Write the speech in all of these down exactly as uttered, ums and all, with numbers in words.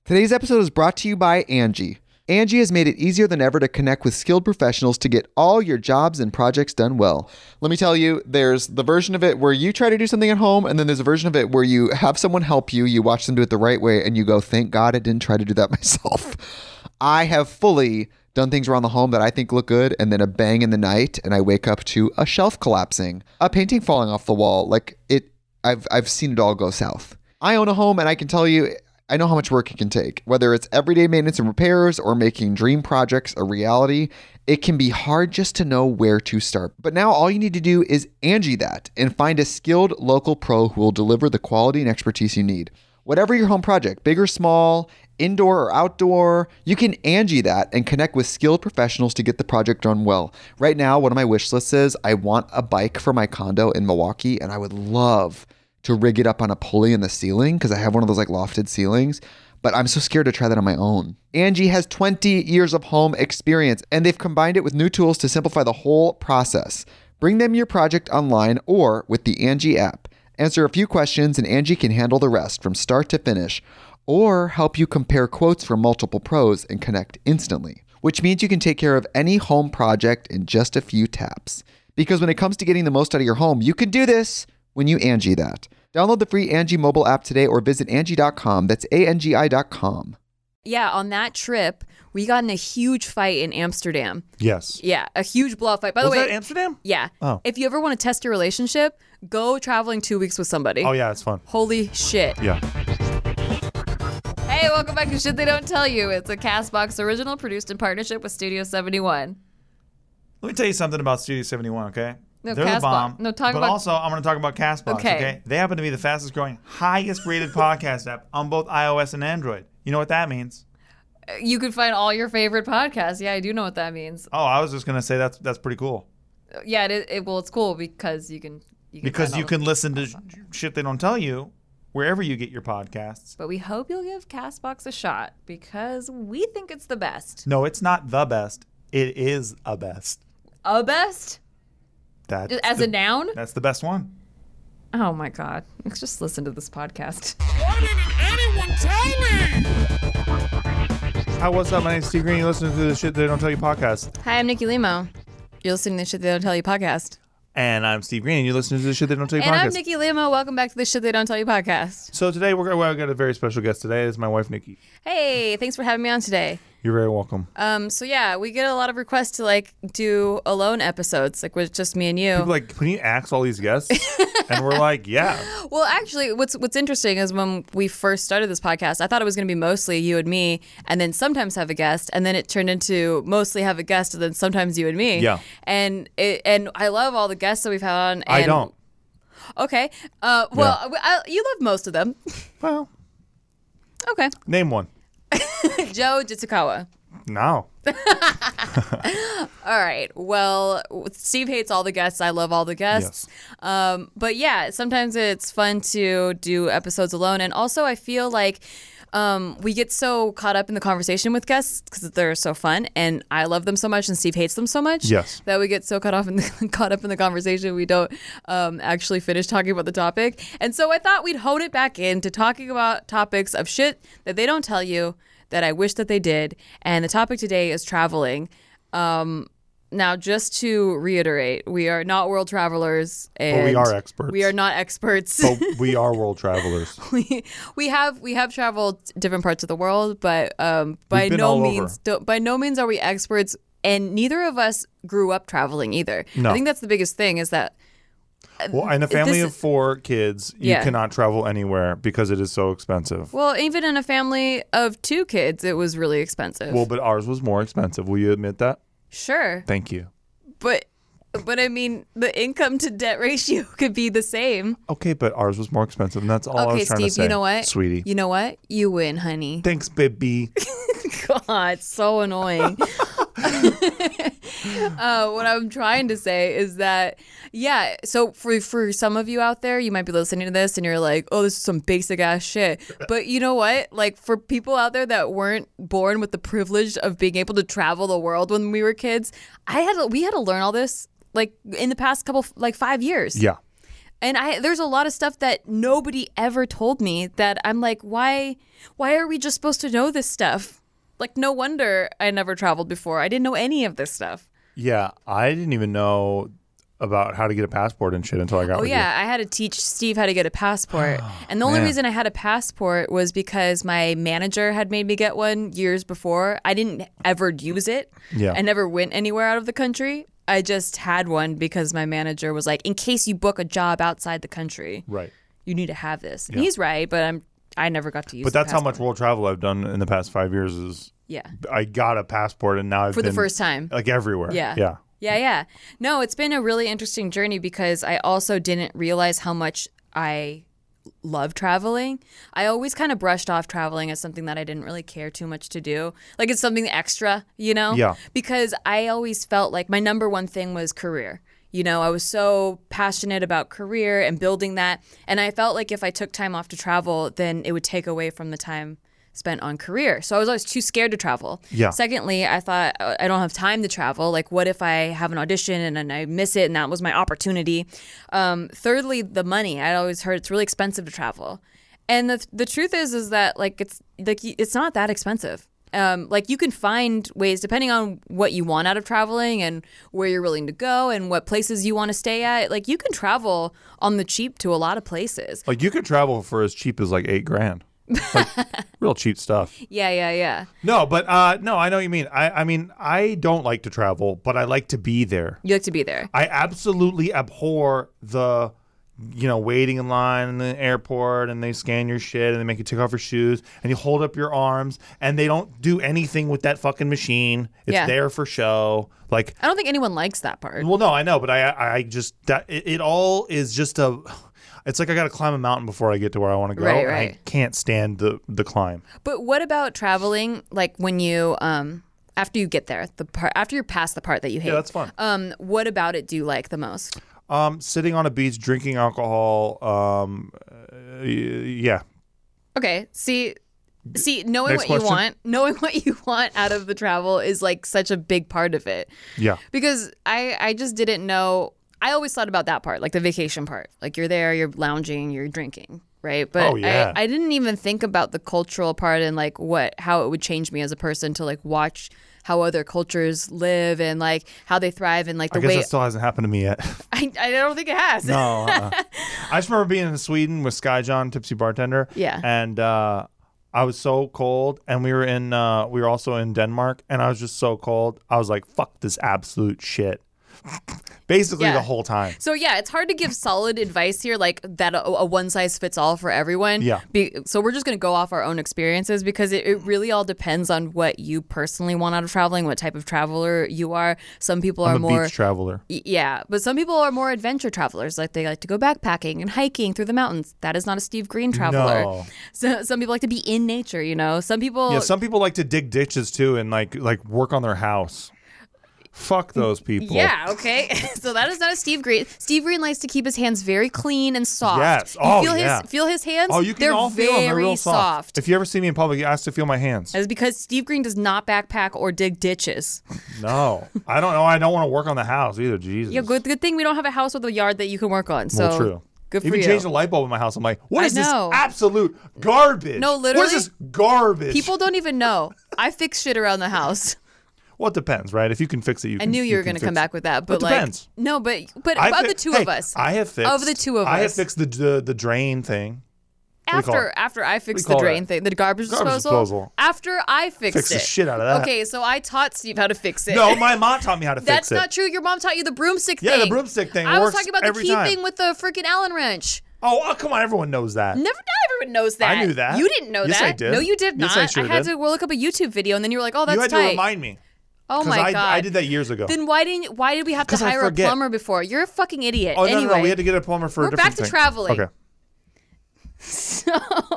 Today's episode is brought to you by Angie. Angie has made it easier than ever to connect with skilled professionals to get all your jobs and projects done well. Let me tell you, there's the version of it where you try to do something at home, and then there's a version of it where you have someone help you, you watch them do it the right way, and you go, thank God I didn't try to do that myself. I have fully done things around the home that I think look good, and then a bang in the night, and I wake up to a shelf collapsing, a painting falling off the wall. Like it, I've I've seen it all go south. I own a home, and I can tell you, I know how much work it can take. Whether it's everyday maintenance and repairs or making dream projects a reality, it can be hard just to know where to start. But now all you need to do is Angie that and find a skilled local pro who will deliver the quality and expertise you need. Whatever your home project, big or small, indoor or outdoor, you can Angie that and connect with skilled professionals to get the project done well. Right now, one of my wish lists is I want a bike for my condo in Milwaukee, and I would love to rig it up on a pulley in the ceiling because I have one of those like lofted ceilings, but I'm so scared to try that on my own. Angie has twenty years of home experience, and they've combined it with new tools to simplify the whole process. Bring them your project online or with the Angie app. Answer a few questions and Angie can handle the rest from start to finish, or help you compare quotes from multiple pros and connect instantly, which means you can take care of any home project in just a few taps. Because when it comes to getting the most out of your home, you can do this when you Angie that. Download the free Angie mobile app today or visit Angie dot com. That's A N G I dot com. Yeah, on that trip, we got in a huge fight in Amsterdam. Yes. Yeah, a huge blowout fight. By Was the way, that Amsterdam? Yeah. Oh. If you ever want to test your relationship, go traveling two weeks with somebody. Oh, yeah, it's fun. Holy shit. Yeah. Hey, welcome back to Shit They Don't Tell You. It's a CastBox original produced in partnership with Studio seventy-one. Let me tell you something about Studio seventy-one, okay? No, They're the Castbox. bomb. No, talk but about- also, I'm going to talk about CastBox, Okay. okay. They happen to be the fastest growing, highest rated podcast app on both iOS and Android. You know what that means? You can find all your favorite podcasts. Yeah, I do know what that means. Oh, I was just going to say that's that's pretty cool. Yeah, it, it well, it's cool because you can. You can Because find all you the- can listen to sh- shit they don't tell you wherever you get your podcasts. But we hope you'll give CastBox a shot because we think it's the best. No, it's not the best. It is a best. A best? That's Just as the, a noun? That's the best one. Oh my God. Let's just listen to this podcast. Why didn't anyone tell me? Hi, what's up? My name's Steve Green. You're listening to the Shit They Don't Tell You podcast. Hi, I'm Nikki Limo. You're listening to the Shit They Don't Tell You podcast. And I'm Steve Green, and you're listening to the Shit They Don't Tell You And podcast. I'm Nikki Limo. Welcome back to the Shit They Don't Tell You podcast. So today we're gonna well, we got a very special guest today. It's my wife Nikki. Hey, thanks for having me on today. You're very welcome. Um, so yeah, we get a lot of requests to like do alone episodes, like with just me and you. People are like, can you ask all these guests? And we're like, yeah. Well, actually, what's what's interesting is when we first started this podcast, I thought it was going to be mostly you and me, and then sometimes have a guest, and then it turned into mostly have a guest, and then sometimes you and me. Yeah. And it, and I love all the guests that we've had on. And, I don't. Okay. Uh, well, I, you love most of them. Well, Okay. name one. Joe Jitsukawa. No. All right. Well, Steve hates all the guests. I love all the guests. Um, but yeah, sometimes it's fun to do episodes alone. And also, I feel like um, we get so caught up in the conversation with guests because they're so fun. And I love them so much and Steve hates them so much. Yes. That we get so caught off in the, caught up in the conversation we don't um, actually finish talking about the topic. And so I thought we'd hone it back into talking about topics of shit that they don't tell you that I wish that they did. And the topic today is traveling. Um, now, just to reiterate, we are not world travelers. And But we are experts. We are not experts. But we are world travelers. we we have we have traveled different parts of the world, but um, by been no all means over. don't, by no means are we experts. And neither of us grew up traveling either. No. I think that's the biggest thing is that. Well, in a family This of is- four kids, you Yeah. cannot travel anywhere because it is so expensive. Well, even in a family of two kids, it was really expensive. Well, but ours was more expensive. Will you admit that? Sure. Thank you. But but I mean, the income to debt ratio could be the same. Okay, but ours was more expensive, and that's all I Okay, was trying Steve, to say. you know what? Sweetie. You know what? You win, honey. Thanks, baby. God, so annoying. uh, what I'm trying to say is that, yeah, so for for some of you out there, you might be listening to this and you're like, oh, this is some basic ass shit. But you know what? Like, for people out there that weren't born with the privilege of being able to travel the world when we were kids, I had to, we had to learn all this, like, in the past couple, like, five years. Yeah. And I there's a lot of stuff that nobody ever told me that I'm like, why why are we just supposed to know this stuff? Like, no wonder I never traveled before. I didn't know any of this stuff. Yeah, I didn't even know about how to get a passport and shit until I got Oh with yeah, you. I had to teach Steve how to get a passport. And the only man. reason I had a passport was because my manager had made me get one years before. I didn't ever use it. Yeah. I never went anywhere out of the country. I just had one because my manager was like, in case you book a job outside the country, Right. you need to have this. And Yeah. he's right, but I'm I never got to use But the that's how much passport. world travel I've done in the past five years is Yeah. I got a passport and now I've For the been, first time. like everywhere. Yeah. Yeah. Yeah, yeah. No, it's been a really interesting journey because I also didn't realize how much I love traveling. I always kind of brushed off traveling as something that I didn't really care too much to do. Like it's something extra, you know? Yeah. Because I always felt like my number one thing was career. You know, I was so passionate about career and building that. And I felt like if I took time off to travel, then it would take away from the time spent on career. So I was always too scared to travel. Yeah. Secondly, I thought uh, I don't have time to travel. Like, what if I have an audition and then I miss it and that was my opportunity? Um, thirdly, the money. I always heard it's really expensive to travel. And the the truth is, is that like it's like it's not that expensive. Um, like you can find ways depending on what you want out of traveling and where you're willing to go and what places you want to stay at. Like you can travel on the cheap to a lot of places. Like you could travel for as cheap as like eight grand. Like real cheap stuff. Yeah, yeah, yeah. No, but uh, no, I know what you mean. I, I mean, I don't like to travel, but I like to be there. You like to be there. I absolutely abhor the, you know, waiting in line in the airport and they scan your shit and they make you take off your shoes and you hold up your arms and they don't do anything with that fucking machine. It's Yeah. there for show. Like, I don't think anyone likes that part. well, no, I know, but I, I just that it, it all is just a. It's like I got to climb a mountain before I get to where I want to go. Right, and right. I can't stand the the climb. But what about traveling? Like when you, um, after you get there, the part after you're past the part that you hate. Yeah, that's fun. Um, what about it do you like the most? Um, sitting on a beach, drinking alcohol. Um, uh, yeah. Okay, see, see, knowing Next what you question. want, knowing what you want out of the travel is like such a big part of it. Yeah. Because I, I just didn't know. I always thought about that part, like the vacation part. Like you're there, you're lounging, you're drinking, right? But Oh, yeah. I, I didn't even think about the cultural part and like what how it would change me as a person to like watch how other cultures live and like how they thrive and like the I guess way that still hasn't happened to me yet. I, I don't think it has. No. Uh-uh. I just remember being in Sweden with Sky John, tipsy bartender. Yeah. And uh, I was so cold, and we were in uh, we were also in Denmark, and I was just so cold. I was like, "Fuck this absolute shit." Basically, Yeah. the whole time. So yeah, it's hard to give solid advice here, like that a, a one size fits all for everyone. Yeah. Be, so we're just gonna go off our own experiences because it, it really all depends on what you personally want out of traveling, what type of traveler you are. Some people I'm are a more beach traveler. Y- Yeah, but some people are more adventure travelers. Like they like to go backpacking and hiking through the mountains. That is not a Steve Green traveler. No. So some people like to be in nature. You know, some people. Yeah, some people like to dig ditches too, and like like work on their house. Fuck those people. Yeah, okay. So that is not a Steve Green. Steve Green likes to keep his hands very clean and soft. Yes. You Oh, feel yeah. his feel his hands? Oh, you can They're all feel them. They're very real soft. soft. If you ever see me in public, you ask to feel my hands. It's because Steve Green does not backpack or dig ditches. No, I don't know. I don't want to work on the house either. Jesus. Yeah, good good thing we don't have a house with a yard that you can work on. So Well, true. good for Even you. change the light bulb in my house. I'm like, what I is this know. absolute garbage? No, What literally, is this garbage? People don't even know. I fix shit around the house. Well, it depends, right? If you can fix it, you I can. knew you were can going to come fix back with that, It but like depends. no, but but I of fi- the two hey, of us, I have fixed. of the two of I have us. fixed the the, the drain thing. What do you call after it? after I fixed do you the call drain that? thing, the garbage, Garbage disposal, disposal. After I fixed Fixed it, the shit out of that. Okay, so I taught Steve how to fix it. No, my mom taught me how to That's fix it. not true. Your mom taught you the broomstick Yeah, thing. the broomstick thing I was works talking about the every key time. thing with the freaking Allen wrench. Oh, oh, come on, everyone knows that. Never, not everyone knows that. I knew that. You didn't know Yes, that. I did. No, you did Yes, not. I sure had did. to look up a YouTube video, and then you were like, "Oh, that's you had tight." to remind me. Oh 'Cause my I, god! I did that years ago. Then why didn't? Why did we have to 'Cause I hire a forget. plumber before? You're a fucking idiot. oh, anyway, no, no, no. We had to get a plumber for We're a different back to thing. traveling. Okay. So,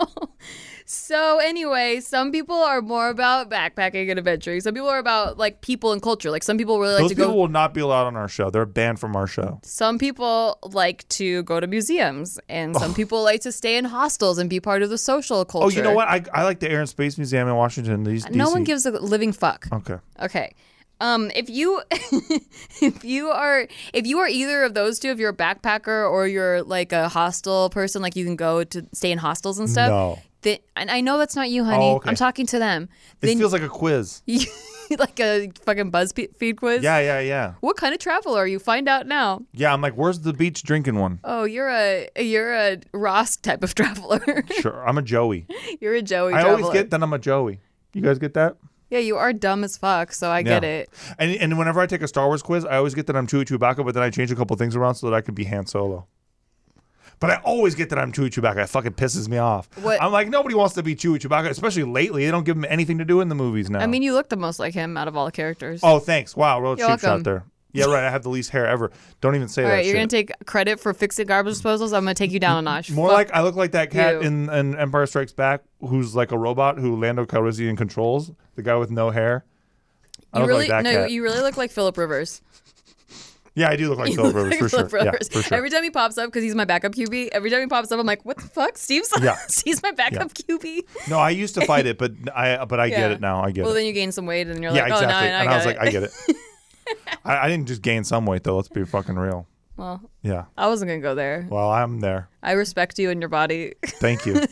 so anyway, some people are more about backpacking and adventuring. Some people are about like people and culture. Like some people really like Those to people go. will not be allowed on our show. They're banned from our show. Some people like to go to museums, and some people like to stay in hostels and be part of the social culture. Oh, you know what? I, I like the Air and Space Museum in Washington. D C. No one gives a living fuck. Okay. Okay. Um, if you if you are if you are either of those two, if you're a backpacker or you're like a hostel person, like you can go to stay in hostels and stuff. No. Then, and I know that's not you, honey. Oh, okay. I'm talking to them. It Then feels like a quiz. you, like a fucking BuzzFeed quiz. Yeah, yeah, yeah. What kind of travel are you? Find out now. Yeah, I'm like, where's the beach drinking one? Oh, you're a you're a Ross type of traveler. Sure, I'm a Joey. You're a Joey. I traveler. always get that I'm a Joey. You guys get that? Yeah, you are dumb as fuck, so I get Yeah. it. And and whenever I take a Star Wars quiz, I always get that I'm Chewie Chewbacca, but then I change a couple things around so that I could be Han Solo. But I always get that I'm Chewie Chewbacca. It fucking pisses me off. What- I'm like, nobody wants to be Chewie Chewbacca, especially lately. They don't give him anything to do in the movies now. I mean, you look the most like him out of all the characters. oh, thanks. Wow, real You're cheap shot welcome. there. Yeah, right. I have the least hair ever. Don't even say All that right, you're shit. gonna take credit for fixing garbage disposals. I'm gonna take you down a notch. More Fuck. like I look like that cat you. in, in Empire Strikes Back, who's like a robot who Lando Calrissian controls. The guy with no hair. I you look really like that no, cat. you really look like Philip Rivers. Yeah, I do look like You Philip look Rivers like for sure. Philip Yeah, Rivers. for sure. Every time he pops up, because he's my backup Q B. Every time he pops up, I'm like, what the fuck, Steve's? Yeah. he's my backup Q B. No, I used to fight it, but I but I Yeah. get it now. I get Well, it. then you gain some weight, and you're Yeah, like, exactly. oh, no, no, and I, I was got like, it. I get it. I, I didn't just gain some weight though. Let's be fucking real. Well, Yeah. I wasn't gonna go there. Well, I'm there. I respect you and your body. Thank you.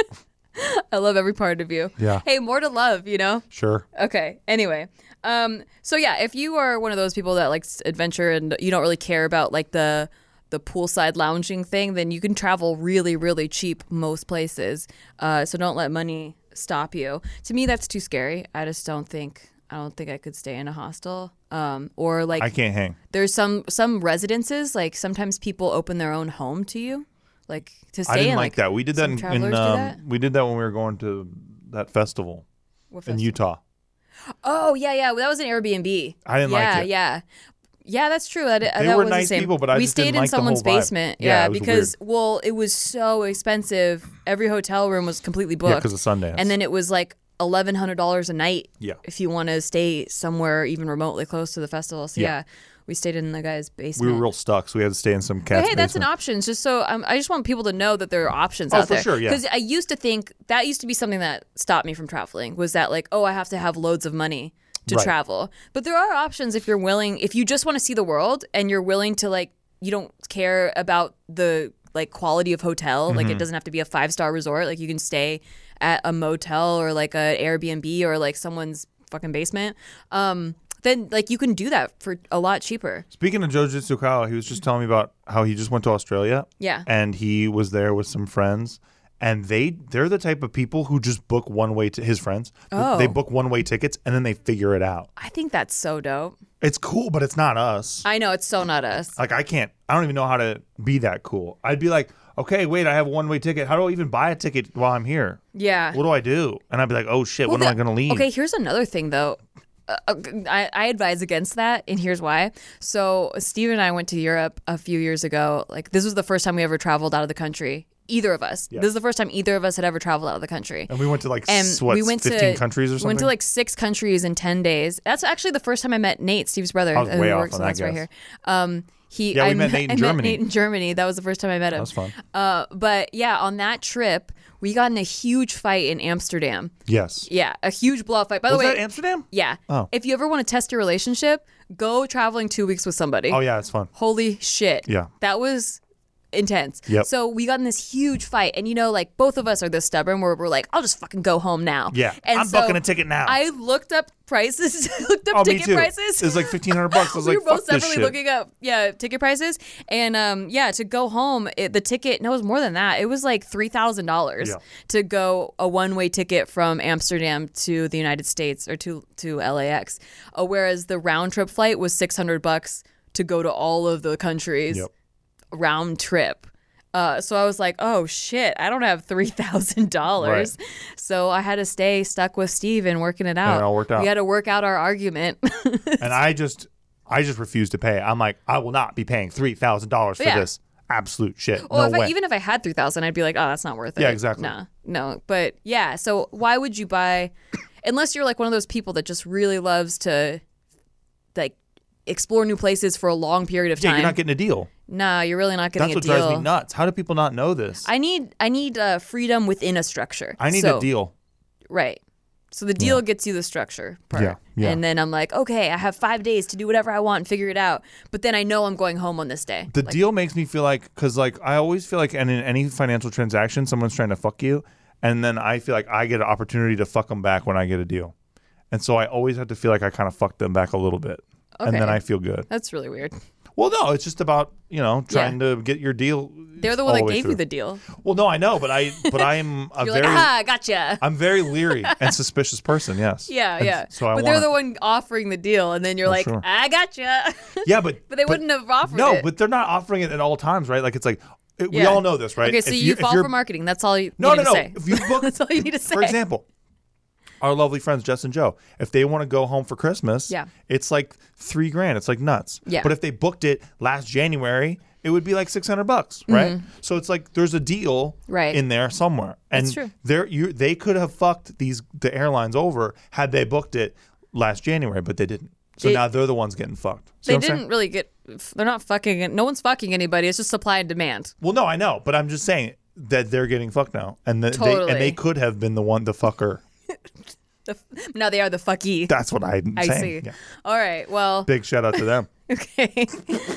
I love every part of you. Yeah. Hey, more to love, you know? Sure. Okay. Anyway, um, so yeah, if you are one of those people that likes adventure and you don't really care about like the the poolside lounging thing, then you can travel really, really cheap most places. Uh, so don't let money stop you. To me, that's too scary. I just don't think I don't think I could stay in a hostel. Um, or like I can't hang. there's some some residences like sometimes people open their own home to you, like to stay I didn't in. like that. We did that some in, travelers in do um, that? we did that when we were going to that festival What in festival? Utah. Oh yeah, yeah. Well, that was an Airbnb. I didn't like yeah, it. Yeah, yeah. That's true. That, They that were was the nice same. people, but I we just stayed didn't in like the someone's whole vibe. basement. Yeah, Yeah, it was because well, it was so expensive. Every hotel room was completely booked. Yeah, because of Sundance. and then it was like eleven hundred dollars a night. Yeah. If you want to stay somewhere even remotely close to the festival. So Yeah. yeah, we stayed in the guy's we basement. were real stuck, so we had to stay in some But cat's hey, that's an basement. option. Just so um, I just want people to know that there are options Oh, out for there. sure, yeah. Because I used to think that used to be something that stopped me from traveling. Was that like, oh, I have to have loads of money to Right. travel. But there are options if you're willing. If you just want to see the world and you're willing to like, you don't care about the like quality of hotel. Like Mm-hmm. it doesn't have to be a five star resort. Like you can stay at a motel or like an Airbnb or like someone's fucking basement. Um, then like you can do that for a lot cheaper. Speaking of Joe Jitsukawa, he was just telling me about how he just went to Australia. Yeah. And he was there with some friends. And they they're the type of people who just book one way to his friends. Oh. They book one way tickets and then they figure it out. I think that's so dope. It's cool, but it's not us. I know it's so not us. Like I can't I don't even know how to be that cool. I'd be like, okay, wait, I have a one way ticket. How do I even buy a ticket while I'm here? Yeah. What do I do? And I'd be like, oh shit, when Well, am I the- gonna leave? Okay, here's another thing though. Uh, uh, I, I advise against that, and here's why. So Steve and I went to Europe a few years ago. Like this was the first time we ever traveled out of the country. Either of us. Yeah. This is the first time either of us had ever traveled out of the country. And we went to like And s- what, we went fifteen to countries or we something. Went to like six countries in ten days. That's actually the first time I met Nate, Steve's brother, I was who way off works on in that that's right guess. here. Um, he Yeah, we I met Nate in I Germany. Nate in Germany. That was the first time I met him. That was fun. Uh, but yeah, on that trip, we got in a huge fight in Amsterdam. Yes. Yeah, a huge blowout fight. By Was the way, that Amsterdam? yeah. Oh. If you ever want to test your relationship, go traveling two weeks with somebody. Oh yeah, it's fun. Holy shit. Yeah. That was intense. Yep. So we got in this huge fight, and you know, like both of us are this stubborn where we're like, I'll just fucking go home now. Yeah. And I'm so booking a ticket now. I looked up prices, looked up Oh, me ticket too. prices. It was like fifteen hundred bucks. I was we like, were both fuck this separately shit. looking up, yeah, ticket prices, and um, yeah, to go home, it, the ticket, no, it was more than that. It was like three thousand dollars Yeah. to go a one-way ticket from Amsterdam to the United States or to to L A X, uh, whereas the round trip flight was six hundred bucks to go to all of the countries, Yep. round trip. Uh, so I was like, oh shit, I don't have three thousand dollars. So I had to stay stuck with Steve and working it out. it all worked out. We had to work out our argument. And I just, I just refused to pay. I'm like, I will not be paying three thousand dollars for Yeah. this absolute shit. Well, no if I, way. even if I had three thousand, I'd be like, oh, that's not worth it. Yeah, exactly. No, no. But yeah, so why would you buy, unless you're like one of those people that just really loves to, like, explore new places for a long period of yeah, time. you're not getting a deal. Nah, you're really not getting That's what a deal. drives me nuts. How do people not know this? I, I need, I need uh, freedom within a structure. need So- a deal. Right. So the deal gets you the structure part. Yeah, yeah. And then I'm like, okay, I have five days to do whatever I want and figure it out. But then I know I'm going home on this day. The Like, deal makes me feel like, because like I always feel like, and in any financial transaction, someone's trying to fuck you, and then I feel like I get an opportunity to fuck them back when I get a deal, and so I always have to feel like I kind of fucked them back a little bit, and Okay. then I feel good. That's really weird. Well, no, it's just about you know trying to get your deal. They're the one all that way gave through. you the deal. Well, no, I know, but I but I'm a You're very like, ah, gotcha. I'm very leery and suspicious person. Yes. Yeah, And yeah. So I but wanna, they're the one offering the deal, and then you're Oh, like, sure. I gotcha. Yeah, but but they wouldn't have offered No, it. but they're not offering it at all times, right? Like it's like it, we Yeah. all know this, right? Okay, so If you, if fall you're- for marketing. That's all you No, need no, to no. say. If you book, That's all you need to say. for example, our lovely friends Jess and Joe, if they want to go home for Christmas, Yeah. it's like three grand. It's like nuts. Yeah. But if they booked it last January, it would be like six hundred bucks, right? So it's like there's a deal Mm-hmm. Right. in there somewhere, and That's true. there you they could have fucked these the airlines over had they booked it last January, but they didn't. So They- now they're the ones getting fucked. See They what I'm saying? didn't really get. They're not fucking. No one's fucking anybody. It's just supply and demand. Well, no, I know, but I'm just saying that they're getting fucked now, and the, they Totally. and they could have been the one, the fucker. The, now they are the fucky. That's what I'm I saying. see. Yeah. All right. Well. Big shout out to them. Okay.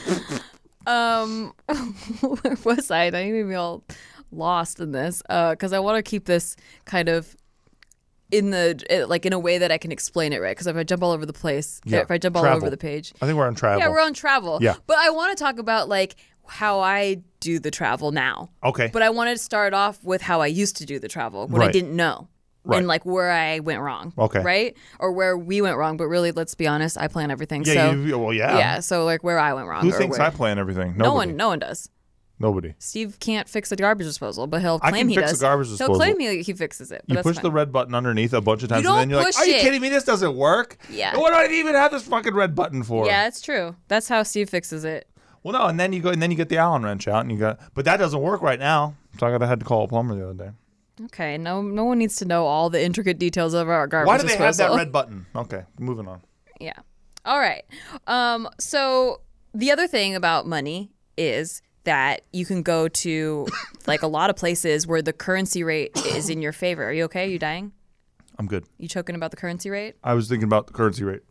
um, where was I? I made me all lost in this because I want to keep this kind of in the eh, like in a way that I can explain it right. Because if I jump all over the place, Yeah. if I jump all Travel. over the page, I think we're on travel. yeah, we're on travel. Yeah. But I want to talk about like how I do the travel now. Okay. But I wanted to start off with how I used to do the travel when I Right. didn't know. Right. And like where I went wrong. Okay. Right? Or where we went wrong. But really, let's be honest, I plan everything. yeah, so you, well, yeah. yeah, so like where I went wrong. Who or thinks where- I plan everything? No Nobody. one, no one does. Nobody. Steve can't fix a garbage disposal, but he'll I claim can he fix does. a garbage He'll disposal. claim he, he fixes it. But You that's push fine. the red button underneath a bunch of times, don't and then you're push like, "Are you it. kidding me? This doesn't work." Yeah. What do I even have this fucking red button for? Yeah, it's true. That's how Steve fixes it. Well, no, and then you go, and then you get the Allen wrench out, and you got, but that doesn't work right now. So I got had to call a plumber the other day. Okay, no, no one needs to know all the intricate details of our garbage Why do they have disposal. that red button? Okay, moving on. Yeah. All right. Um, so the other thing about money is that you can go to like a lot of places where the currency rate is in your favor. Are you okay? Are you dying? I'm good. You choking about the currency rate? I was thinking about the currency rate.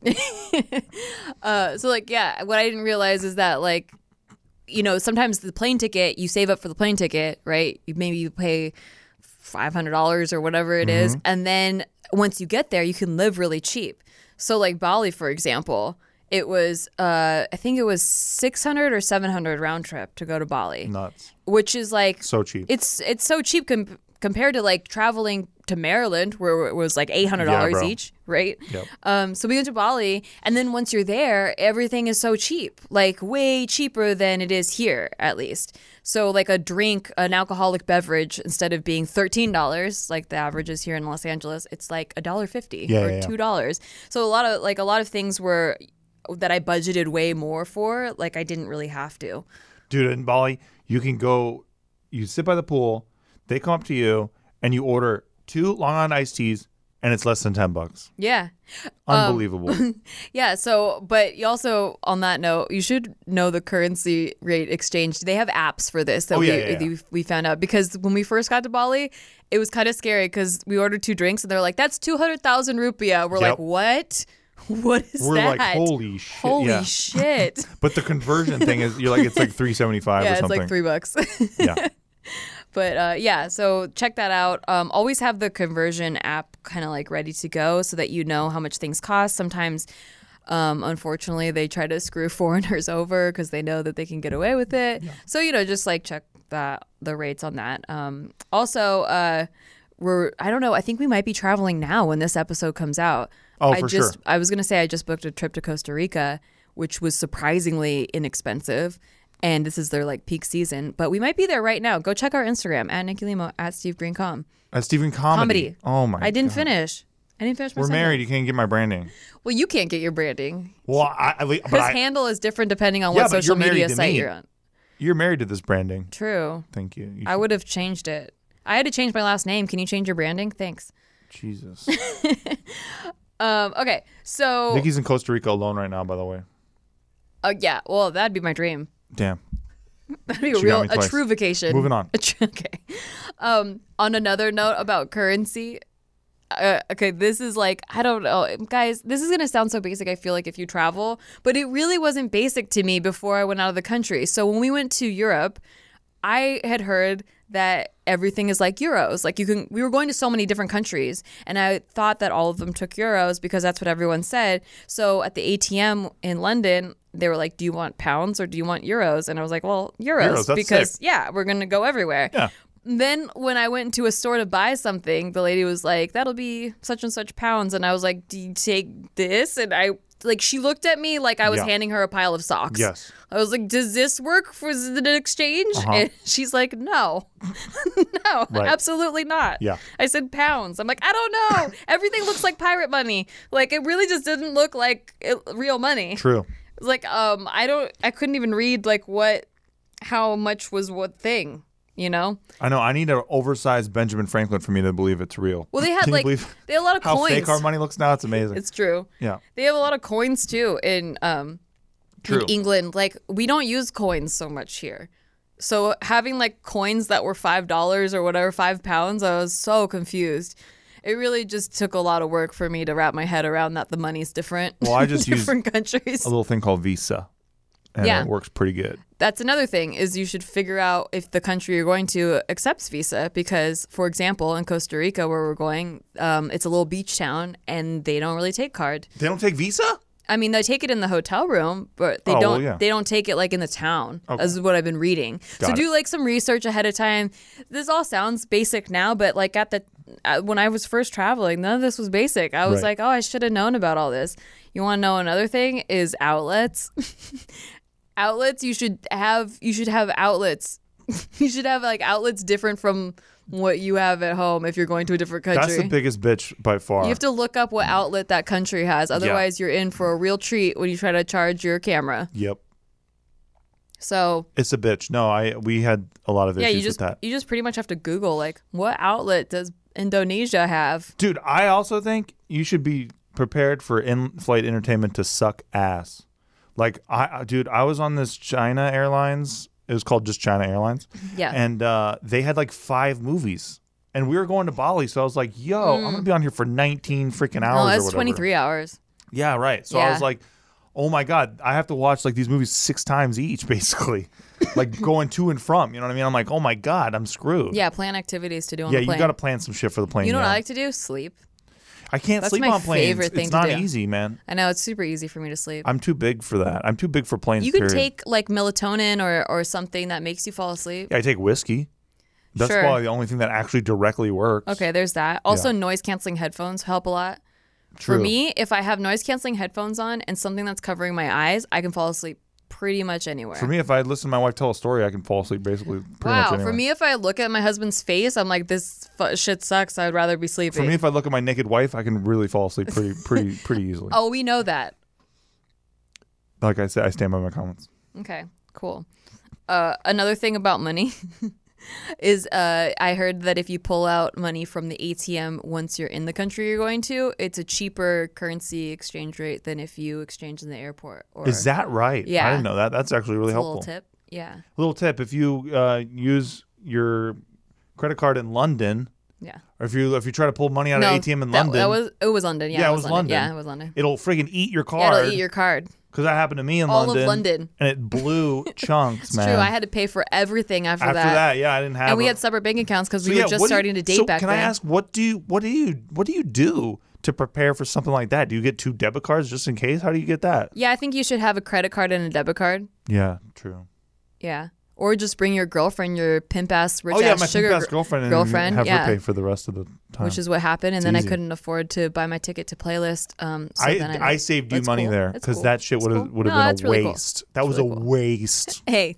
Uh, so like, yeah, what I didn't realize is that like, you know, sometimes the plane ticket, you save up for the plane ticket, right? You maybe you pay five hundred dollars or whatever it is, and then once you get there, you can live really cheap. So like Bali, for example, it was uh, I think it was six hundred or seven hundred round trip to go to Bali, Nuts. which is like So cheap. it's it's so cheap com- compared to like traveling to Maryland where it was like eight hundred dollars Yeah, bro. each, right? Yep. Um, so we went to Bali, and then once you're there, everything is so cheap, like way cheaper than it is here, at least. So like a drink, an alcoholic beverage, instead of being thirteen dollars, like the average is here in Los Angeles, it's like a dollar fifty Yeah, or yeah, yeah. two dollars. So a lot of like a lot of things were that I budgeted way more for, like I didn't really have to. Dude, in Bali, you can go, you sit by the pool, they come up to you, and you order two Long Island iced teas, and it's less than ten bucks. Yeah. Unbelievable. Yeah, so, but you also, on that note, you should know the currency rate exchange. They have apps for this that Oh, we, yeah, yeah, yeah. we we found out. Because when we first got to Bali, it was kind of scary because we ordered two drinks and they're like, that's two hundred thousand rupiah. We're Yep. like, what? What is We're that? like, holy shit. Holy yeah. shit. But the conversion thing is, you're like, it's like three seventy-five Yeah, or it's something. like three bucks. Yeah. But uh, yeah, so check that out. Um, always have the conversion app kind of like ready to go so that you know how much things cost. Sometimes, um, unfortunately, they try to screw foreigners over because they know that they can get away with it. So, you know, just like check that the rates on that. Um, also, uh, we're I don't know. I think we might be traveling now when this episode comes out. Oh, I for just sure. I was gonna say I just booked a trip to Costa Rica, which was surprisingly inexpensive. And this is their like peak season, but we might be there right now. Go check our Instagram at Nikki Limo at Steve Green Com. At Stephen Comedy. Comedy. Oh, my I didn't God. finish. I didn't finish my We're sentence. married. You can't get my branding. Well, you can't get your branding. Well, I, I, but His I, handle is different depending on Yeah, what but social you're married media to site me. you're on. you're married to this branding. True. Thank you. you I should- would have changed it. I had to change my last name. Can you change your branding? Thanks. Jesus. Um, okay, so Nikki's in Costa Rica alone right now, by the way. uh, yeah, well, that'd be my dream. Damn. That'd be a She got real, me a twice. true vacation. Moving on. A tr- okay. Um, on another note about currency, uh, okay, this is like, I don't know. Guys, this is going to sound so basic, I feel like, if you travel, but it really wasn't basic to me before I went out of the country. So when we went to Europe, I had heard that everything is like euros. Like you can, we were going to so many different countries, and I thought that all of them took euros because that's what everyone said. So at the A T M in London, they were like, do you want pounds or do you want euros? And I was like, well, euros, Euros, that's because sick. yeah, we're going to go everywhere. Yeah. Then when I went into a store to buy something, the lady was like, that'll be such and such pounds. And I was like, do you take this? And I, like, she looked at me like I was Yeah. handing her a pile of socks. Yes. I was like, does this work for the exchange? Uh-huh. And she's like, no, no, Right. absolutely not. Yeah. I said pounds. I'm like, I don't know. Everything looks like pirate money. Like, it really just didn't look like it, real money. True. It's like, um, I don't, I couldn't even read like what, how much was what thing, you know? I know. I need an oversized Benjamin Franklin for me to believe it's real. Well, they had Can you like, believe they had a lot of how coins. fake our money looks now? It's amazing. It's true. yeah. They have a lot of coins too in, um, True. in England. Like, we don't use coins so much here. So having like coins that were five dollars or whatever, five pounds, I was so confused. It really just took a lot of work for me to wrap my head around that the money's different. Well, I just in use different countries. a little thing called Visa, and Yeah. it works pretty good. That's another thing, is you should figure out if the country you're going to accepts Visa, because, for example, in Costa Rica, where we're going, um, it's a little beach town, and they don't really take card. They don't take Visa? I mean, they take it in the hotel room, but they Oh, don't. well, yeah. They don't take it like in the town. Okay. This is what I've been reading. so Got it. do like some research ahead of time. This all sounds basic now, but like at the uh, when I was first traveling, none of this was basic. I was Right. like, oh, I should have known about all this. You want to know another thing is outlets. outlets. You should have. You should have outlets. you should have like outlets different from what you have at home if you're going to a different country. That's the biggest bitch by far. You have to look up what outlet that country has. Otherwise, you're in for a real treat when you try to charge your camera. Yep. So It's a bitch. No, I we had a lot of yeah, issues you just with that. you just pretty much have to Google like what outlet does Indonesia have? Dude, I also think you should be prepared for in-flight entertainment to suck ass. Like I dude, I was on this China Airlines. It was called just China Airlines. Yeah. And uh, they had like five movies. And we were going to Bali, so I was like, yo, I'm going to be on here for nineteen freaking hours Oh, or that's whatever. twenty-three hours. Yeah, right. So I Yeah. was like, oh my God, I have to watch like these movies six times each, basically. Like going to and from, you know what I mean? I'm like, oh my God, I'm screwed. Yeah, plan activities to do on Yeah, the plane. you got to plan some shit for the plane. You know yeah. what I like to do? Sleep. I can't That's sleep my on planes. favorite thing it's to not do. easy, man. I know it's super easy for me to sleep. I'm too big for that. I'm too big for planes. You can period. take like melatonin or or something that makes you fall asleep. Yeah, I take whiskey. That's Sure. probably the only thing that actually directly works. Okay, there's that. Also, Yeah. noise canceling headphones help a lot. True. For me, if I have noise canceling headphones on and something that's covering my eyes, I can fall asleep pretty much anywhere. For me, if I listen to my wife tell a story, I can fall asleep basically pretty wow. much anywhere. For me, if I look at my husband's face, I'm like, this fu- shit sucks. I'd rather be sleeping. For me, if I look at my naked wife, I can really fall asleep pretty, pretty, pretty easily. oh, we know that. Like I said, I stand by my comments. Okay, cool. Uh, another thing about money is uh, I heard that if you pull out money from the A T M once you're in the country you're going to, it's a cheaper currency exchange rate than if you exchange in the airport. Or Is that right? Yeah. I didn't know that. That's actually really it's a helpful. little tip? Yeah, Little tip: if you uh, use your credit card in London, yeah. or if you if you try to pull money out of No, an A T M in that, London, that was it was London. Yeah, Yeah, it it was was London. London. Yeah, it was London. it'll friggin' eat your Yeah, card. it'll eat your card. Because that happened to me in All London. of London. And it blew chunks, It's man. true. I had to pay for everything after, After that. that. yeah, I didn't have. And we a- had separate bank accounts because So, we yeah, were just what do you- starting to date so back can then. I ask, what do you what do you what do you do to prepare for something like that? Do you get two debit cards just in case? How do you get that? Yeah, I think you should have a credit card and a debit card. Yeah, true. Yeah. Or just bring your girlfriend, your pimp ass, rich oh yeah, ass my sugar pimp-ass gr- girlfriend, and girlfriend, have yeah. her pay for the rest of the time. which is what happened. And It's then easy. I couldn't afford to buy my ticket to Playlist. Um, so I then I, I saved you That's money cool. there That's because cool. that shit That's would have cool. would have No, been that's a really cool. waste. That That's was really a cool. waste. Hey,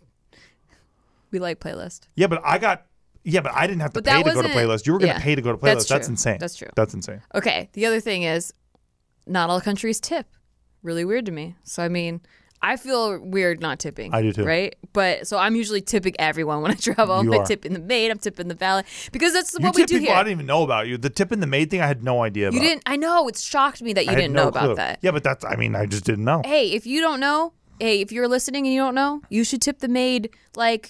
we like Playlist. Yeah, but I got yeah, but I didn't have to But that pay to go to wasn't- Playlist. You were going to yeah, pay to go to Playlist. that's That's, true. insane. That's true. That's insane. Okay. The other thing is, not all countries tip. Really weird to me. So I mean, I feel weird not tipping. I do too. Right? But so I'm usually tipping everyone when I travel. I'm You like are. tipping the maid. I'm tipping the valet because that's You what we tip do people here. I didn't even know about. You the tip and the maid thing I had no idea about. You didn't. I know. It shocked me that you I had didn't no know about clue. that. Yeah, but that's I mean, I just didn't know. Hey, if you don't know, hey, if you're listening and you don't know, you should tip the maid like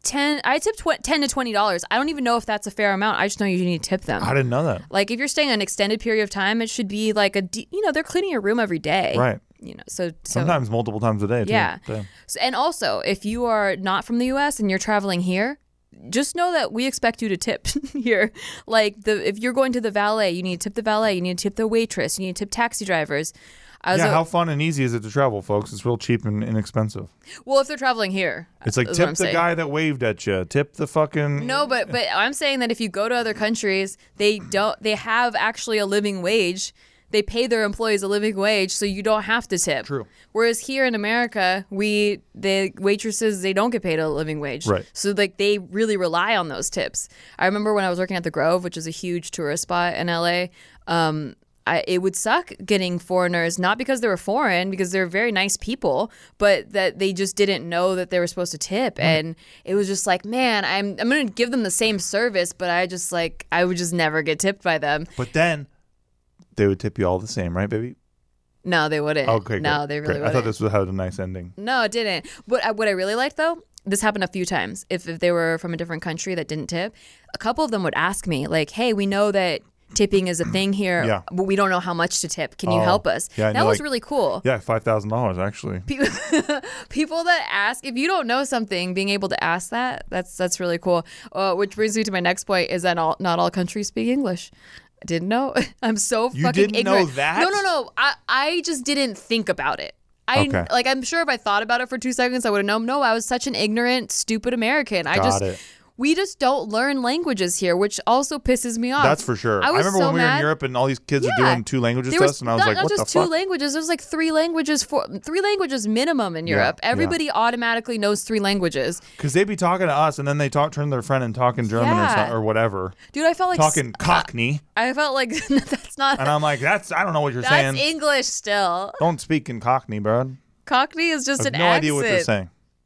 ten. I tip tw- ten to twenty dollars. I don't even know if that's a fair amount. I just know you need to tip them. I didn't know that. Like if you're staying an extended period of time, it should be like a de- you know they're cleaning your room every day. Right. You know, so, so Sometimes multiple times a day, too. yeah. Damn. So, and also, if you are not from the U S and you're traveling here, just know that we expect you to tip here. Like the if you're going to the valet, you need to tip the valet. You need to tip the waitress. You need to tip taxi drivers. I was Yeah, a- how fun and easy is it to travel, folks? It's real cheap and inexpensive. well, if they're traveling here, It's like is what tip I'm the saying. guy that waved at you. Tip the fucking... No, but but I'm saying that if you go to other countries, they don't. They have actually a living wage. They pay their employees a living wage, so you don't have to tip. True. Whereas here in America, we the waitresses they don't get paid a living wage. Right. So like they really rely on those tips. I remember when I was working at the Grove, which is a huge tourist spot in L A. Um, I, it would suck getting foreigners, not because they were foreign, because they're very nice people, but that they just didn't know that they were supposed to tip. Mm. And it was just like, man, I'm I'm gonna give them the same service, but I just like I would just never get tipped by them. But then they would tip you all the same, right, baby? No, they wouldn't. Okay, no, great, they really great. wouldn't. I thought this would have a nice ending. No, it didn't. But I- what I really liked though, this happened a few times. If if they were from a different country that didn't tip, a couple of them would ask me like, "Hey, we know that tipping is a thing here, Yeah. but we don't know how much to tip. Can you Oh, help us?" yeah, and that they're was like- really cool. Yeah, five thousand dollars actually. People, people that ask, if you don't know something, being able to ask that, that's that's really cool. Uh, which brings me to my next point: is that all, not all countries speak English. I didn't know. I'm so You fucking didn't know ignorant. that? No, no, no. I I just didn't think about it. I Okay. like. I'm sure if I thought about it for two seconds, I would have known. No, I was such an ignorant, stupid American. I Got just. it. We just don't learn languages here, which also pisses me off. That's for sure. I, I, was remember so when we were mad. in Europe and all these kids Yeah. are doing two languages There to was us, and I was not, like, not what the just two fuck? languages. There's like three languages for three languages minimum in Europe. yeah. Everybody automatically knows three languages. Because they'd be talking to us, and then they talk, turn to their friend and talk in German or, Yeah. so, or whatever. Dude, I felt like Talking Cockney. I felt like that's not. And I'm like, that's, I don't know what you're That's saying. English still. Don't speak in Cockney, bro. Cockney is just I have an no accent. idea what they're saying.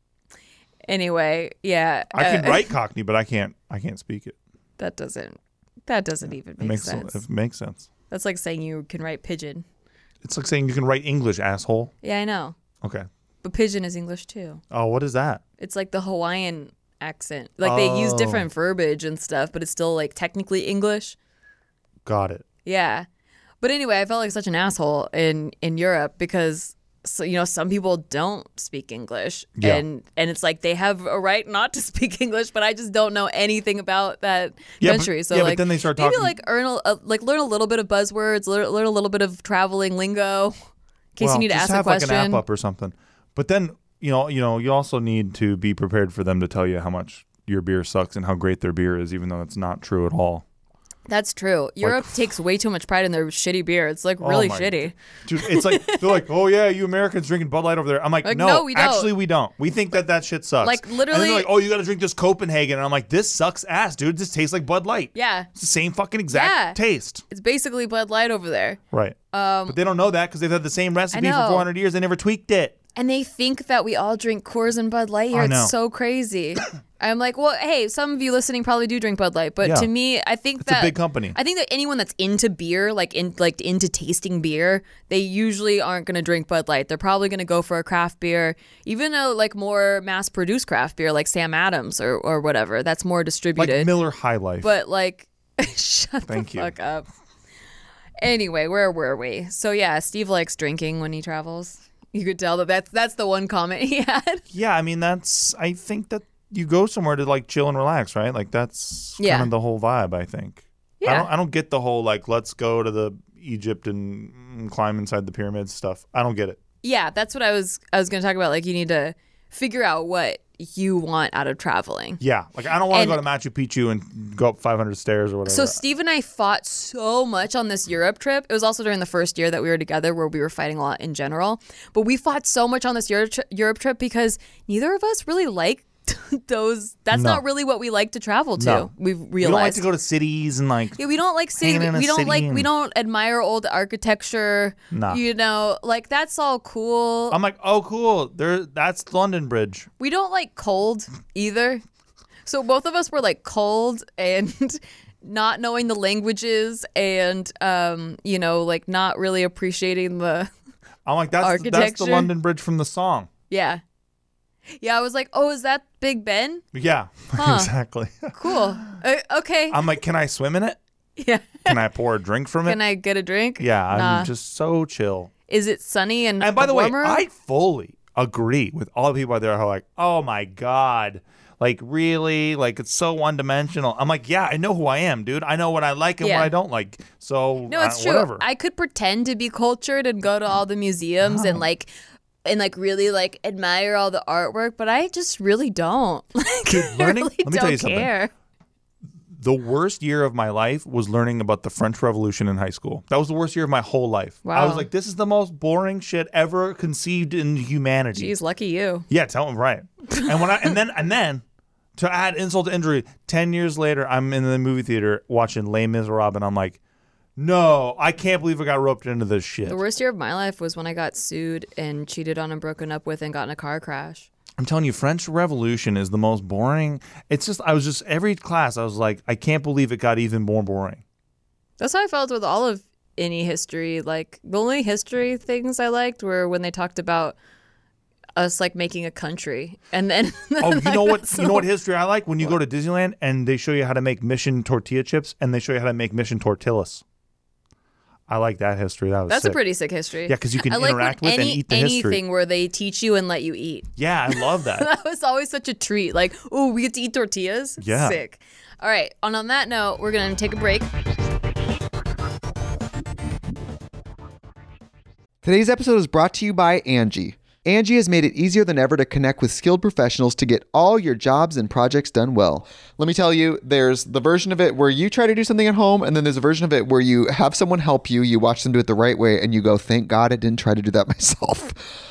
Anyway, yeah. I can uh, write Cockney, but I can't, I can't speak it. That doesn't. That doesn't even It make makes, sense. it makes sense. That's like saying you can write pigeon. It's like saying you can write English, asshole. Yeah, I know. Okay. But pigeon is English too. Oh, what is that? It's like the Hawaiian accent. Like they use Oh. different verbiage and stuff, but it's still like technically English. Got it. Yeah. But anyway, I felt like such an asshole in in Europe because so you know some people don't speak English Yeah. and and it's like they have a right not to speak English, but I just don't know anything about that Yeah, but- country. so yeah, but like then they start maybe talking- like earn a, uh, like learn a little bit of buzzwords, learn, learn a little bit of traveling lingo in case well, you need to just ask a have question. like an app up or something. But then, you know, you know, you also need to be prepared for them to tell you how much your beer sucks and how great their beer is, even though that's not true at all. That's true. Europe takes way too much pride in their shitty beer. It's like really Oh my- shitty. Dude, it's like they're like, oh yeah, you Americans drinking Bud Light over there. I'm like, Like, no, no, we don't. actually we don't. We think that that shit sucks. Like, And then literally- they're like, oh, you got to drink this Copenhagen, and I'm like, this sucks ass, dude. This tastes like Bud Light. Yeah. It's the same fucking exact Yeah. taste. It's basically Bud Light over there. Right. Um, but they don't know that because they've had the same recipe for know. four hundred years. They never tweaked it. And they think that we all drink Coors and Bud Light here. I know. It's so crazy. I'm like, well, hey, some of you listening probably do drink Bud Light, but Yeah. to me, I think It's a that big company. I think that anyone that's into beer, like in like into tasting beer, they usually aren't going to drink Bud Light. They're probably going to go for a craft beer, even a like more mass-produced craft beer, like Sam Adams or or whatever. That's more Like distributed. Miller High Life. But like, shut Thank the you. fuck up. Anyway, where were we? So yeah, Steve likes drinking when he travels. You could tell that that's that's the one comment he had. yeah, I mean, that's, I think that you go somewhere to like chill and relax, right? Like that's Yeah. kind of the whole vibe, I think. I Yeah. don't, I don't get the whole like, let's go to the Egypt and mm, climb inside the pyramids stuff. I don't get it. Yeah, that's what I was I was going to talk about. Like you need to figure out what you want out of traveling. Yeah. Like I don't want to And- go to Machu Picchu and go up five hundred stairs or whatever. So Steve and I fought so much on this Europe trip. It was also during the first year that we were together where we were fighting a lot in general. But we fought so much on this Europe, tri- Europe trip because neither of us really like those. That's No. not really what we like to travel to. No. We've we realized. don't like to go to cities and like, Yeah, we don't like city. Hanging in a We don't city like. and- We don't admire old architecture. Nah. You know, like that's all cool. I'm like, oh, cool. There, that's London Bridge. We don't like cold either. So both of us were like cold and not knowing the languages and um, you know, like not really appreciating the I'm like, that's, that's the Architecture. London Bridge from the song. yeah. Yeah, I was like, oh, is that Big Ben? Yeah, Huh. exactly. Cool. Uh, okay. I'm like, can I swim in it? Yeah. Can I pour a drink from it? Can I get a drink? Yeah, I'm Nah. just so chill. Is it sunny and And by the way, warmer? I fully agree with all the people out there who are like, oh my God. Like, really? Like, it's so one dimensional. I'm like, yeah, I know who I am, dude. I know what I like and Yeah. what I don't like. So, No, it's uh, true. whatever. I could pretend to be cultured and go to all the museums and like and like really like admire all the artwork, but I just really don't. Like, Dude, I learning- really let me don't tell you something. care. The worst year of my life was learning about the French Revolution in high school. That was the worst year of my whole life. I Wow. was like, this is the most boring shit ever conceived in humanity. Jeez, lucky you. Yeah, tell him right. And when I and then and then to add insult to injury, ten years later, I'm in the movie theater watching Les Miserables, and I'm like, no, I can't believe I got roped into this shit. The worst year of my life was when I got sued and cheated on and broken up with and got in a car crash. I'm telling you, French Revolution is the most boring. It's just, I was just, every class, I was like, I can't believe it got even more boring. That's how I felt with all of any history. Like, the only history things I liked were when they talked about us like making a country. And then Oh, you know what? that's You know what all- history I like? When you go to Disneyland and they show you how to make Mission tortilla chips and they show you how to make Mission tortillas. I like that history. That was That's sick. a pretty sick history. Yeah, 'cause you can I like interact when with and any, eat the anything history. where they teach you and let you eat. Yeah, I love that. That was always such a treat. Like, oh, we get to eat tortillas? Yeah. Sick. All right. And on that note, we're going to take a break. Today's episode is brought to you by Angie. Angie has made it easier than ever to connect with skilled professionals to get all your jobs and projects done well. Let me tell you, there's the version of it where you try to do something at home, and then there's a version of it where you have someone help you, you watch them do it the right way, and you go, thank God I didn't try to do that myself.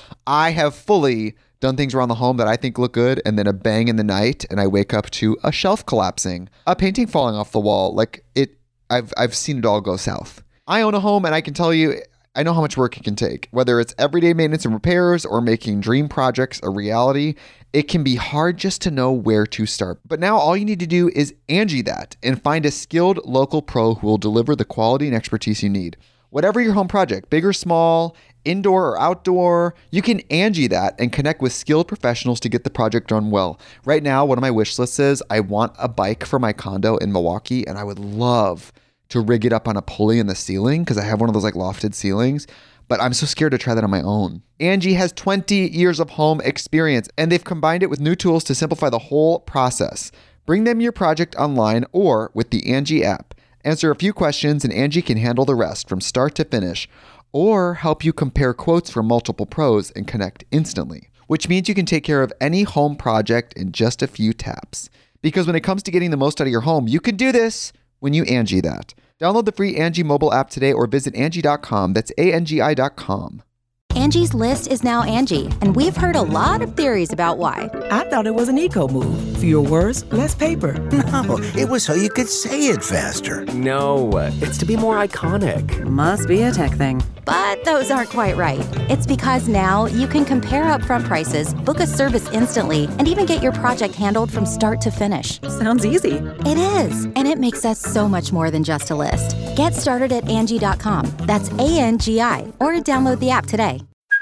I have fully done things around the home that I think look good, and then a bang in the night, and I wake up to a shelf collapsing, a painting falling off the wall. Like, it, I've I've seen it all go south. I own a home, and I can tell you, I know how much work it can take. Whether it's everyday maintenance and repairs or making dream projects a reality, it can be hard just to know where to start. But now all you need to do is Angie that and find a skilled local pro who will deliver the quality and expertise you need. Whatever your home project, big or small, indoor or outdoor, you can Angie that and connect with skilled professionals to get the project done well. Right now, one of my wish lists is I want a bike for my condo in Milwaukee, and I would love to rig it up on a pulley in the ceiling because I have one of those like lofted ceilings, but I'm so scared to try that on my own. Angie has twenty years of home experience, and they've combined it with new tools to simplify the whole process. Bring them your project online or with the Angie app. Answer a few questions and Angie can handle the rest from start to finish, or help you compare quotes from multiple pros and connect instantly, which means you can take care of any home project in just a few taps. Because when it comes to getting the most out of your home, you can do this when you Angie that. Download the free Angie mobile app today or visit Angie dot com. That's A N G I dot com. Angie's List is now Angie, and we've heard a lot of theories about why. I thought it was an eco move. Fewer words, less paper. No, it was so you could say it faster. No, it's to be more iconic. Must be a tech thing. But those aren't quite right. It's because now you can compare upfront prices, book a service instantly, and even get your project handled from start to finish. Sounds easy. It is, and it makes us so much more than just a list. Get started at Angie dot com. That's A N G I, or download the app today.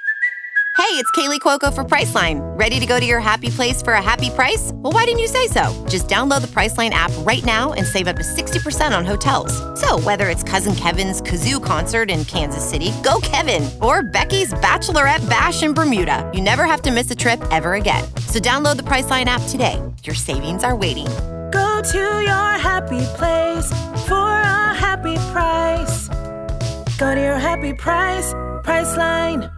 Hey, it's Kaylee Cuoco for Priceline. Ready to go to your happy place for a happy price? Well, why didn't you say so? Just download the Priceline app right now and save up to sixty percent on hotels. So whether it's Cousin Kevin's Kazoo Concert in Kansas City, go Kevin, or Becky's Bachelorette Bash in Bermuda, you never have to miss a trip ever again. So download the Priceline app today. Your savings are waiting. Go to your happy place for a happy price. Go to your happy price, Priceline.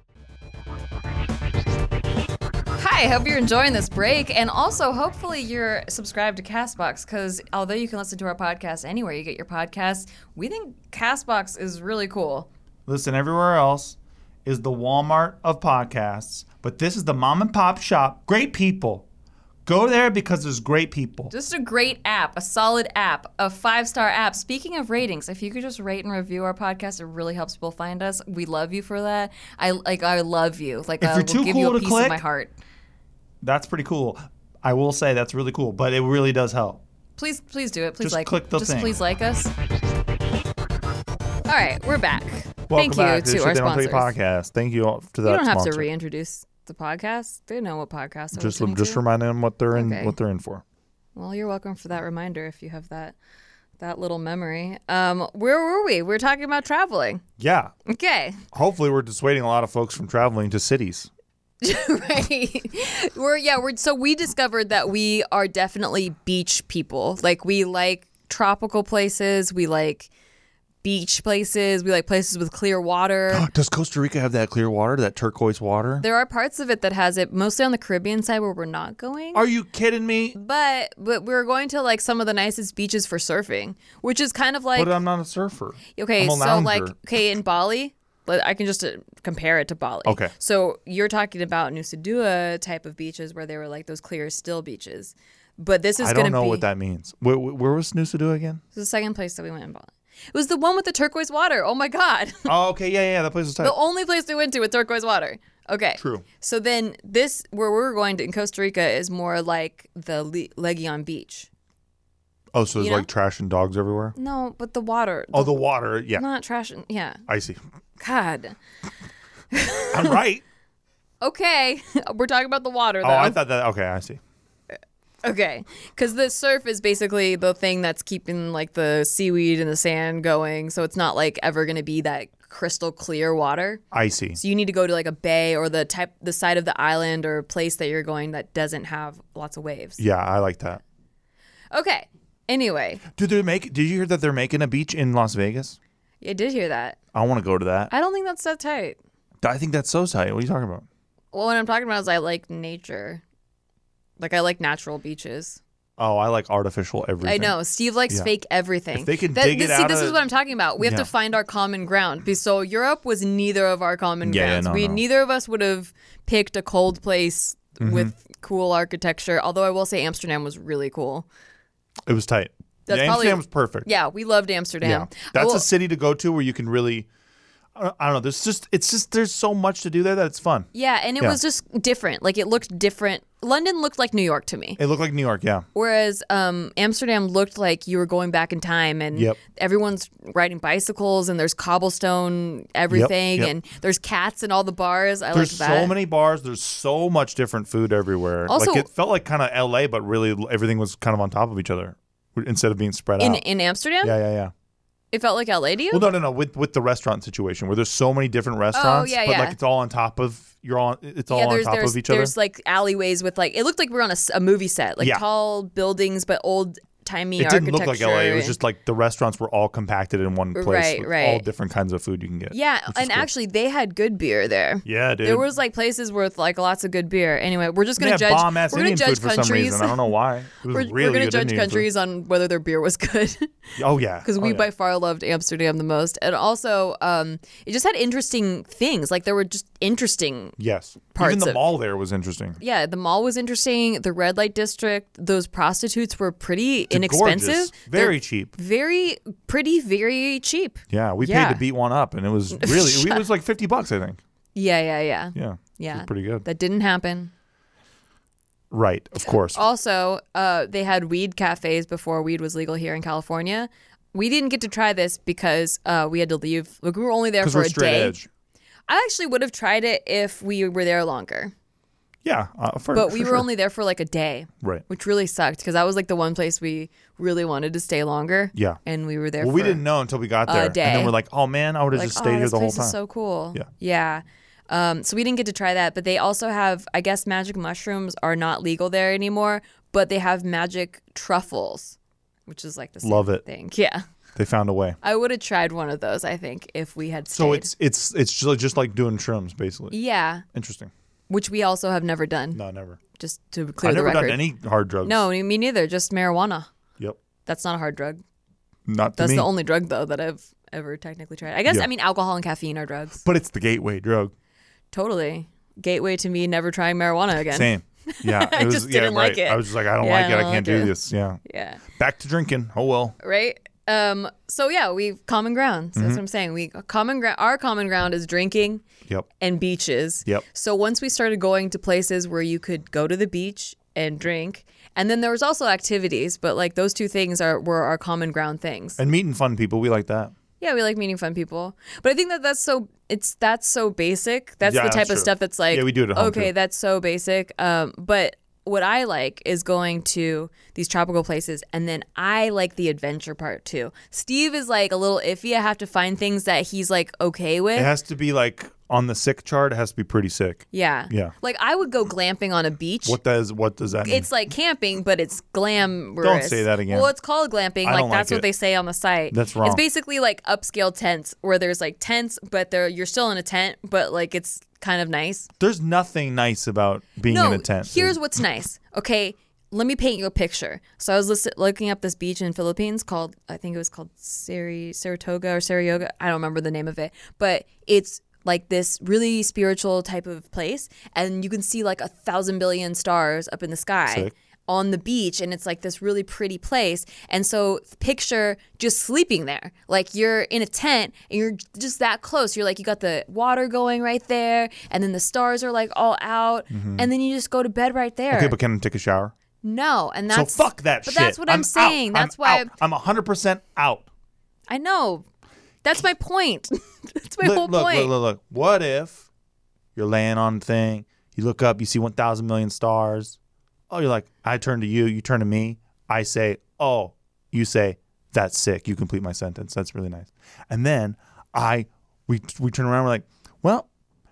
Hi, I hope you're enjoying this break. And also, hopefully, you're subscribed to CastBox because although you can listen to our podcast anywhere you get your podcasts, we think CastBox is really cool. Listen, everywhere else is the Walmart of podcasts, but this is the mom and pop shop. Great people. Go there because there's great people. Just a great app, a solid app, a five-star app. Speaking of ratings, if you could just rate and review our podcast, it really helps people find us. We love you for that. I like. I love you. Like, If I you're will too give cool you a to piece click, of my heart. That's pretty cool. I will say that's really cool, but it really does help. Please, please do it. Please Just like. click the just thing. please like us. All right, we're back. Welcome Thank back you to, to the our Shit They Don't Tell You sponsors. podcast. Thank you all to that You don't have sponsor. to reintroduce The podcast? They know what podcast they're Just listening just to. reminding them what they're in Okay. what they're in for. Well, you're welcome for that reminder if you have that that little memory. Um, where were we? We were talking about traveling. Yeah. Okay. Hopefully, we're dissuading a lot of folks from traveling to cities. Right. We're yeah, we're so we discovered that we are definitely beach people. Like we like tropical places, we like beach places, we like places with clear water. Does Costa Rica have that clear water, that turquoise water? There are parts of it that has it, mostly on the Caribbean side where we're not going. Are you kidding me? But but we're going to like some of the nicest beaches for surfing, which is kind of like But I'm not a surfer. okay, I'm a so lounger. like okay in Bali, let- I can just uh, compare it to Bali. Okay. So you're talking about Nusa Dua type of beaches where they were like those clear still beaches, but this is I going don't to be know what that means. Where, where was Nusa Dua again? this is the second place that we went in Bali. It was the one with the turquoise water. Oh my god. Oh, okay, yeah, yeah, that place is tight. The only place we went to with turquoise water. Okay. True. So then this, where we're going to in Costa Rica, is more like the Le- Legion Beach. Oh, so there's you know? like trash and dogs everywhere? No, but the water. Oh, the water, yeah. Not trash. and- Yeah. I see. God. I'm right. Okay. We're talking about the water, though. Oh, I thought that. Okay, I see. Okay. Because the surf is basically the thing that's keeping like the seaweed and the sand going. So it's not like ever going to be that crystal clear water. I see. So you need to go to like a bay or the type, the side of the island or place that you're going that doesn't have lots of waves. Yeah, I like that. Okay. Anyway, Did they make? Did you hear that they're making a beach in Las Vegas? I did hear that. I want to go to that. I don't think that's that tight. I think that's so tight. What are you talking about? Well, what I'm talking about is I like nature. Like I like natural beaches. Oh, I like artificial everything. I know. Steve likes Yeah. fake everything. If they can That- dig this, it see, out this of- is what I'm talking about. We have Yeah. to find our common ground. Be- So Europe was neither of our common Yeah, yeah, grounds. no, we no. neither of us would have picked a cold place Mm-hmm. with cool architecture. Although I will say Amsterdam was really cool. It was tight. That's yeah, probably- Amsterdam was perfect. Yeah, we loved Amsterdam. Yeah. I That's will- a city to go to where you can really. I don't- I don't know. There's just it's just there's so much to do there that it's fun. Yeah, and it Yeah. was just different. Like it looked different. London looked like New York to me. It looked like New York. Yeah. Whereas um, Amsterdam looked like you were going back in time, and Yep. everyone's riding bicycles, and there's cobblestone everything, yep. and there's cats in all the bars. I There's like that. so many bars. There's so much different food everywhere. Also- like it felt like kind of L A, but really everything was kind of on top of each other instead of being spread in out. in Amsterdam. yeah, yeah, yeah. It felt like L A to you. Well, no, no, no. With with the restaurant situation where there's so many different restaurants, Oh, yeah, but yeah. like it's all on top of you're on. It's all yeah, on there's top there's of each other. there's like alleyways with like it looked like we were on a, s- a movie set, like Yeah. tall buildings but old timey It didn't look like L A. It was architecture. just like the restaurants were all compacted in one place. Right, with right. All different kinds of food you can get. Yeah, which is and cool. actually they had good beer there. Yeah, dude. There was like places with like lots of good beer. Anyway, we're just They gonna had judge. bomb-ass we're gonna Indian judge food for countries. some reason. I don't know why. It was we're, really we're gonna good judge Indian countries on whether their beer was good. food. Oh yeah, Because Oh, we yeah. by far loved Amsterdam the most, and also um, it just had interesting things. Like there were just interesting. yes. parts Even the of- mall there was interesting. Yeah, the mall was interesting. The red light district, those prostitutes were pretty They're inexpensive. gorgeous. They're Very cheap. Very pretty, very cheap. Yeah, we Yeah. paid to beat one up, and it was really it was like fifty bucks, I think. Yeah, yeah, yeah. Yeah, Yeah. it was pretty good. That didn't happen. Right, of course. Also, uh, they had weed cafes before weed was legal here in California. We didn't get to try this because uh, we had to leave. Like, we were only there Because for we're a straight day. edge. I actually would have tried it if we were there longer, Yeah, uh, for, but for we were sure. only there for like a day, right. which really sucked because that was like the one place we really wanted to stay longer. Yeah. and we were there. Well, for we didn't know until we got a there, and day. then we're like, "Oh man, I would have like, just stayed oh, here this the whole place time." is so cool. Yeah. yeah. Um, so we didn't get to try that, but they also have, I guess, magic mushrooms are not legal there anymore, but they have magic truffles, which is like the same Love it. thing. Yeah. They found a way. I would have tried one of those, I think, if we had stayed. So it's it's it's just, just like doing shrooms, basically. Yeah, Interesting. which we also have never done, No, never. just to clear I've the never record. done any hard drugs. No, me neither, just marijuana. Yep. That's not a hard drug. Not to That's me. the only drug, though, that I've ever technically tried. I guess, Yeah. I mean, alcohol and caffeine are drugs. But it's the gateway drug. Totally. Gateway to me never trying marijuana again. Same. Yeah. I It was, just yeah, didn't right. like it. I was just like, I don't Yeah, like I it. I don't can't like do it. this. Yeah. Yeah. Back to drinking. Oh well. Right? Um, so yeah, we've common ground. So Mm-hmm. That's what I'm saying. We common ground. Our common ground is drinking Yep. and beaches. Yep. So once we started going to places where you could go to the beach and drink, and then there was also activities, but like those two things are were our common ground things. And meeting fun people, we like that. Yeah, we like meeting fun people. But I think that that's so it's that's so basic. That's Yeah, the type that's of true. stuff that's like, Yeah, we do it at home, okay, too. that's so basic. Um, but what I like is going to these tropical places, and then I like the adventure part too. Steve is like a little iffy. I have to find things that he's like okay with. It has to be like on the sick chart. It has to be pretty sick. yeah. Yeah. Like I would go glamping on a beach. What does what does that mean? It's like camping, but it's glamorous. Don't say that again. Well, it's called glamping. I Like don't that's like what it. they say on the site. That's wrong. It's basically like upscale tents where there's like tents, but they're you're still in a tent, but like it's kind of nice. There's nothing nice about being no, in a tent. here's dude. what's nice. Okay, let me paint you a picture. So I was listen- looking up this beach in Philippines called, I think it was called Sari, Saratoga or Sarioga. I don't remember the name of it, but it's like this really spiritual type of place, and you can see like a thousand billion stars up in the sky. Sick. On the beach, and it's like this really pretty place. And so picture just sleeping there. Like you're in a tent and you're just that close. You're like, you got the water going right there, and then the stars are like all out, and then you just go to bed right there. Okay, but can I take a shower? No, and that's so fuck that but shit. that's what I'm, out. saying. That's I'm why out. I'm one hundred percent out. I know. That's my point. That's my look, whole look, point. look, look, look. What if you're laying on the thing, you look up, you see one thousand million stars. Oh, you're like, I turn to you, you turn to me. I say, oh, you say, that's sick. You complete my sentence. That's really nice. And then I, we we turn around, we're like, well,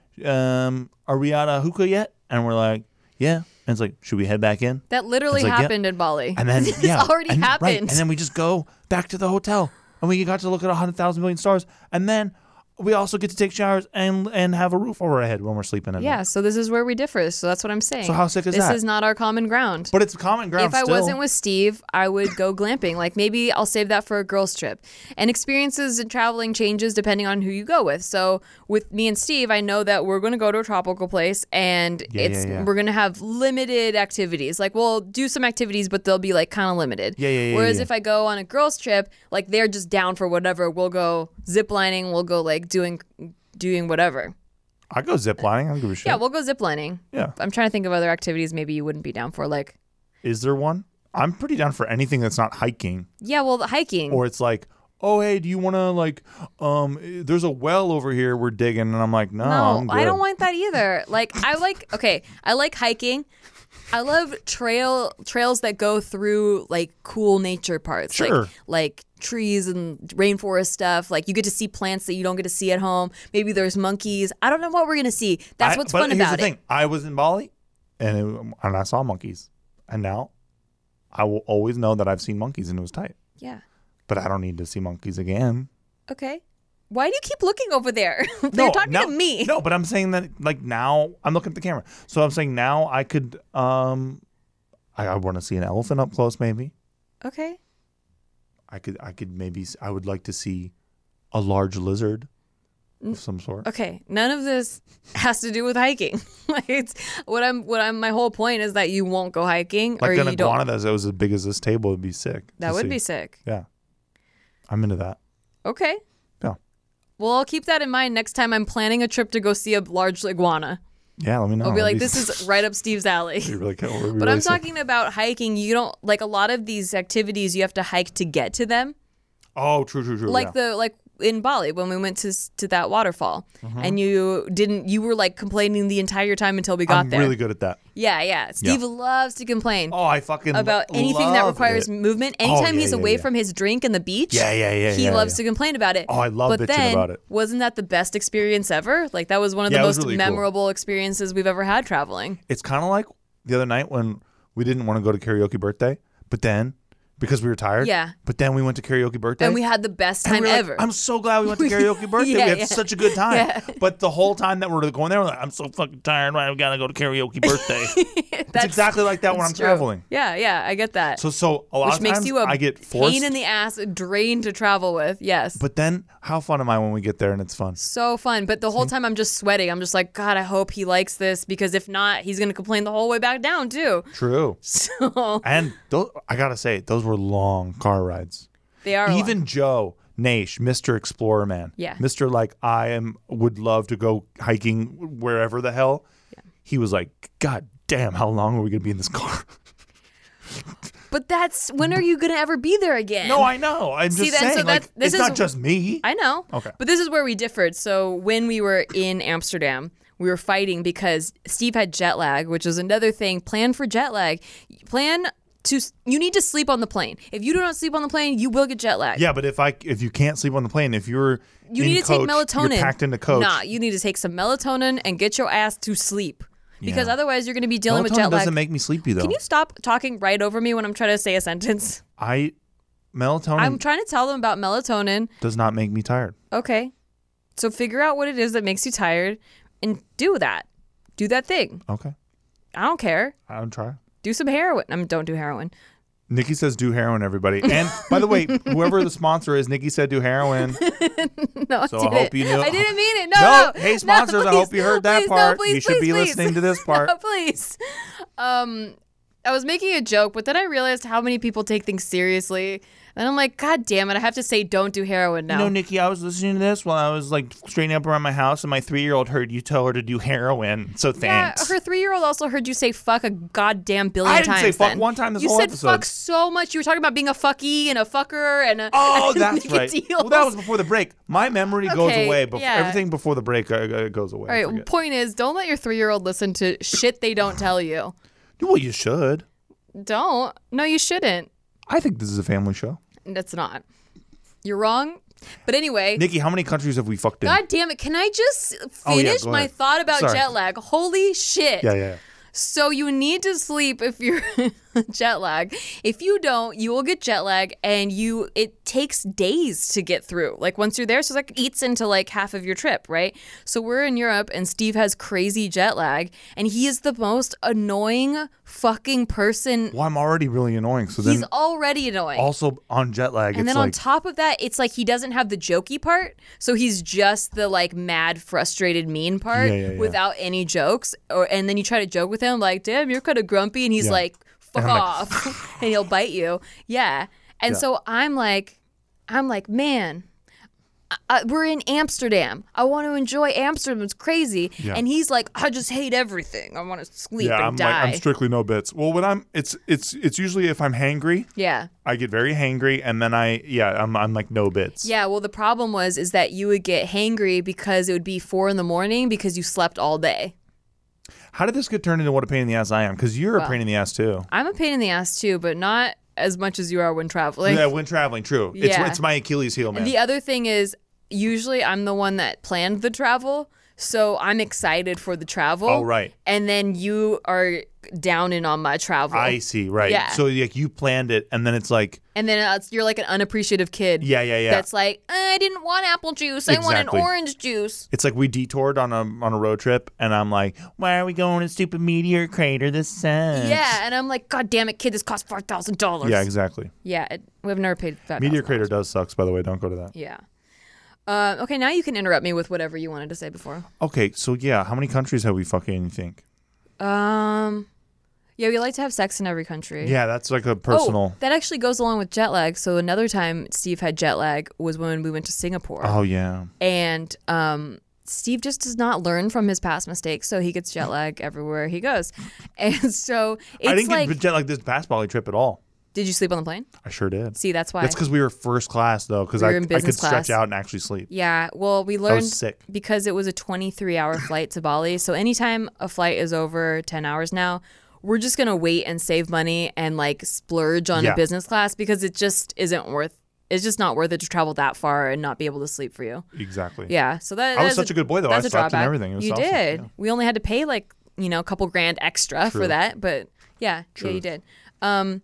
um, are we at a hookah yet? And we're like, yeah. And it's like, should we head back in? That literally It's like, yeah. happened in Bali. And then, this yeah. already and, happened. Right. And then we just go back to the hotel. And we got to look at one hundred thousand million stars. And then we also get to take showers and and have a roof over our head when we're sleeping at yeah, night. so this is where we differ. So that's what I'm saying. So how sick is this that? This is not our common ground. But it's common ground If I still. wasn't with Steve, I would go glamping. Like maybe I'll save that for a girls' trip. And experiences in traveling changes depending on who you go with. So with me and Steve, I know that we're going to go to a tropical place, and Yeah, it's yeah, yeah. we're going to have limited activities. Like we'll do some activities, but they'll be like kind of limited. Yeah, yeah, yeah, Whereas yeah. if I go on a girls' trip, like they're just down for whatever. We'll go ziplining. We'll go like doing doing whatever. I go ziplining. I don't give a shit. Yeah, we'll go ziplining. Yeah. I'm trying to think of other activities maybe you wouldn't be down for. Like, Is there one? I'm pretty down for anything that's not hiking. yeah, well, the hiking. Or it's like, oh, hey, do you want to, like, um, there's a well over here we're digging. And I'm like, no, no, I'm good. I don't want that either. Like, I like, okay, I like hiking. I love trail trails that go through like cool nature parts, Sure. like like trees and rainforest stuff. Like you get to see plants that you don't get to see at home. Maybe there's monkeys. I don't know what we're gonna see. That's I- what's but fun here's about the it. thing. I was in Bali, and, it, and I saw monkeys. And now I will always know that I've seen monkeys, and it was tight. Yeah. But I don't need to see monkeys again. Okay. Why do you keep looking over there? No, You're talking now- to me. No, but I'm saying that like now I'm looking at the camera. So I'm saying now I could um I, I want to see an elephant up close maybe. Okay. I could I could maybe s- I would like to see a large lizard of some sort. Okay, none of this has to do with hiking. Like it's what I'm what I'm my whole point is that you won't go hiking Like or an you iguana don't. that was as big as this table would be sick. to That would see. be sick. Yeah. I'm into that. Okay. Yeah. Well, I'll keep that in mind next time I'm planning a trip to go see a large iguana. Yeah, let me know. I'll be That'd like, this is right up Steve's alley. be really cool. It'd be But really I'm sick. talking about hiking. You don't like a lot of these activities. You have to hike to get to them. Oh, true, true, true. Like yeah. the like in Bali when we went to s- to that waterfall, Mm-hmm. and you didn't. You were like complaining the entire time until we got I'm there. really good at that. Yeah, yeah. Steve loves to complain. Oh, I fucking About anything that love requires it. movement. Oh, Anytime yeah, he's yeah, away yeah. from his drink and the beach, Yeah, yeah, yeah, he yeah, loves yeah. to complain about it. Oh, I love but bitching then, about it. Wasn't that the best experience ever? Like that was one of Yeah, the it was most really cool. memorable experiences we've ever had traveling. It's kind of like the other night when we didn't want to go to karaoke birthday, but then because we were tired. Yeah. But then we went to karaoke birthday. And we had the best and time we were like, ever. I'm so glad we went to karaoke birthday. Yeah, we had yeah. such a good time. Yeah. But the whole time that we're going there, we're like, I'm so fucking tired. Why we gotta go to karaoke birthday? That's it's exactly like that when I'm that's true. traveling. Yeah, yeah, I get that. So, so a lot Which of makes times you a I get forced. pain in the ass, a drain to travel with. Yes. But then, how fun am I when we get there and it's fun? So fun. But the whole time I'm just sweating. I'm just like, God, I hope he likes this because if not, he's going to complain the whole way back down too. True. So And those, I gotta say, those were long car rides. they are Even long. Joe Nash, Mister Explorer Man, Yeah. Mister like I am would love to go hiking wherever the hell. He was like, God damn, how long are we gonna be in this car? But that's when are you gonna ever be there again? No, I know. I'm See, just then, saying. so like, that's- this it's is- not just me. I know. Okay. But this is where we differed. So when we were in Amsterdam, we were fighting because Steve had jet lag, which is another thing. Plan for jet lag. Plan to. You need to sleep on the plane. If you do not sleep on the plane, you will get jet lag. Yeah, but if I if you can't sleep on the plane, if you're You in need to coach, take melatonin. You're packed into coach. Nah, you need to take some melatonin and get your ass to sleep. Because Yeah. otherwise you're going to be dealing Melatonin with jet lag. doesn't make me sleepy though. Can you stop talking right over me when I'm trying to say a sentence? I melatonin I'm trying to tell them about melatonin. does not make me tired. Okay. So figure out what it is that makes you tired and do that. Do that thing. Okay, I don't care. I'll try. Do some heroin. I mean, don't do heroin. Nikki says do heroin, everybody. And by the way, whoever the sponsor is, Nikki said do heroin. No, So I I didn't. hope you knew. I didn't mean it. No, No, no. hey, No, sponsors, I please, hope you heard that please, no, part. please, You should please, be please. listening to this part. No, please. Um, I was making a joke, but then I realized how many people take things seriously. And I'm like, God damn it, I have to say don't do heroin now. You know, Nikki, I was listening to this while I was like straightening up around my house, and my three-year-old heard you tell her to do heroin. So thanks. Yeah, her three-year-old also heard you say fuck a goddamn billion I didn't times. say fuck then. one time this you whole said episode. fuck so much. You were talking about being a fucky and a fucker and a. Oh, and that's a right. deals. Well, that was before the break. My memory goes Okay, away, but yeah. everything before the break uh, uh, goes away. All I right. forget. Point is, don't let your three-year-old listen to shit they don't tell you. Well, you should. Don't. No, you shouldn't. I think this is a family show. That's not. You're wrong. But anyway. Nikki, how many countries have we fucked in? God damn it. Can I just Oh, yeah, finish go my ahead. thought about Sorry. jet lag? Holy shit. Yeah, yeah, yeah. So you need to sleep if you're jet lag. If you don't, you will get jet lag, and you it takes days to get through. Like once you're there, so it like eats into like half of your trip, right? So we're in Europe, and Steve has crazy jet lag, and he is the most annoying fucking person. Well, I'm already really annoying. So then He's already annoying. also on jet lag, And it's then like on top of that, it's like he doesn't have the jokey part. So he's just the like mad, frustrated, mean part Yeah, yeah, yeah. without any jokes. Or and then you try to joke with him like, damn, you're kind of grumpy. And he's Yeah. like, fuck And I'm like, off. and he'll bite you. Yeah. And Yeah. so I'm like, I'm like, man, I, we're in Amsterdam. I want to enjoy Amsterdam. It's crazy. Yeah. And he's like, I just hate everything. I want to sleep yeah, and I'm die. like I'm strictly no bits. Well, when I'm it's it's it's usually if I'm hangry, yeah. I get very hangry, and then I yeah I'm I'm like no bits. Yeah, well, the problem was is that you would get hangry because it would be four in the morning because you slept all day. How did this get turned into what a pain in the ass I am? Because you're Well, a pain in the ass too. I'm a pain in the ass too, but not as much as you are when traveling. yeah, when traveling, true. It's Yeah. it's my Achilles heel, man. And the other thing is, usually I'm the one that planned the travel, so I'm excited for the travel. Oh, right. And then you are down in on my travel. I see, right? Yeah. So like you planned it, and then it's like And then uh, it's, you're like an unappreciative kid. Yeah, yeah, yeah. That's like, I didn't want apple juice. I wanted Exactly. orange juice. it's like we detoured on a on a road trip, and I'm like, why are we going to stupid meteor crater? This sucks. Yeah, and I'm like, God damn it, kid, this costs five thousand dollars. Yeah, exactly. Yeah, it, we've never paid that. Meteor crater does sucks, by the way. Don't go to that. Yeah. Uh, okay, now you can interrupt me with whatever you wanted to say before. Okay, so yeah, how many countries have we fucking? You think? Um, yeah, we like to have sex in every country. Yeah, that's like a personal. Oh, that actually goes along with jet lag. So another time Steve had jet lag was when we went to Singapore. Oh yeah. And um, Steve just does not learn from his past mistakes, so he gets jet lag everywhere he goes. And so it's I didn't like, get jet like this basketball trip at all. did you sleep on the plane? I sure did. See, that's why. That's because we were first class though, because We I, were in I could business stretch class. out and actually sleep. Yeah, well, we learned sick. because it was a twenty-three hour flight to Bali. So anytime a flight is over ten hours now, we're just going to wait and save money and like splurge on Yeah. a business class because it just isn't worth it's just not worth it to travel that far and not be able to sleep for you. Exactly. Yeah, so that I was that's such a good boy, though. I That's a slept and drawback. everything. It was you awesome. did. Yeah. We only had to pay like, you know, a couple grand extra True. for that, but yeah, True. yeah, you did. Um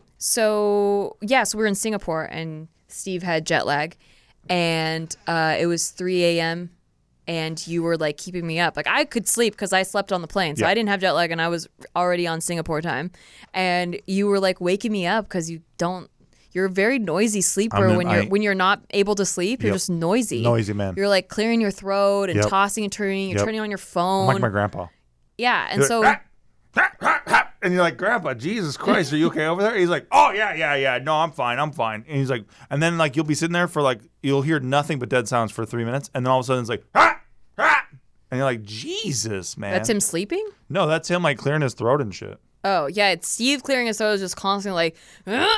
so yeah, so we were in Singapore and Steve had jet lag and uh it was three a.m. and you were like keeping me up. Like I could sleep because I slept on the plane. So Yeah. I didn't have jet lag and I was already on Singapore time. And you were like waking me up because you don't you're a very noisy sleeper I'm in- when you're I- when you're not able to sleep. You're Yep. just noisy. Noisy, man. You're like clearing your throat and Yep. tossing and turning. You're Yep. turning on your I'm phone. like my grandpa. Yeah, and You're so like, "Ah, ah, ah, ah," and you're like, Grandpa, Jesus Christ, are you okay over there? He's like, oh yeah, yeah, yeah. No, I'm fine, I'm fine. And he's like, and then like you'll be sitting there for like you'll hear nothing but dead sounds for three minutes, and then all of a sudden it's like, ah, ah, and you're like, Jesus, man. that's him sleeping. No, that's him like clearing his throat and shit. Oh, yeah. It's Steve clearing his throat is just constantly like,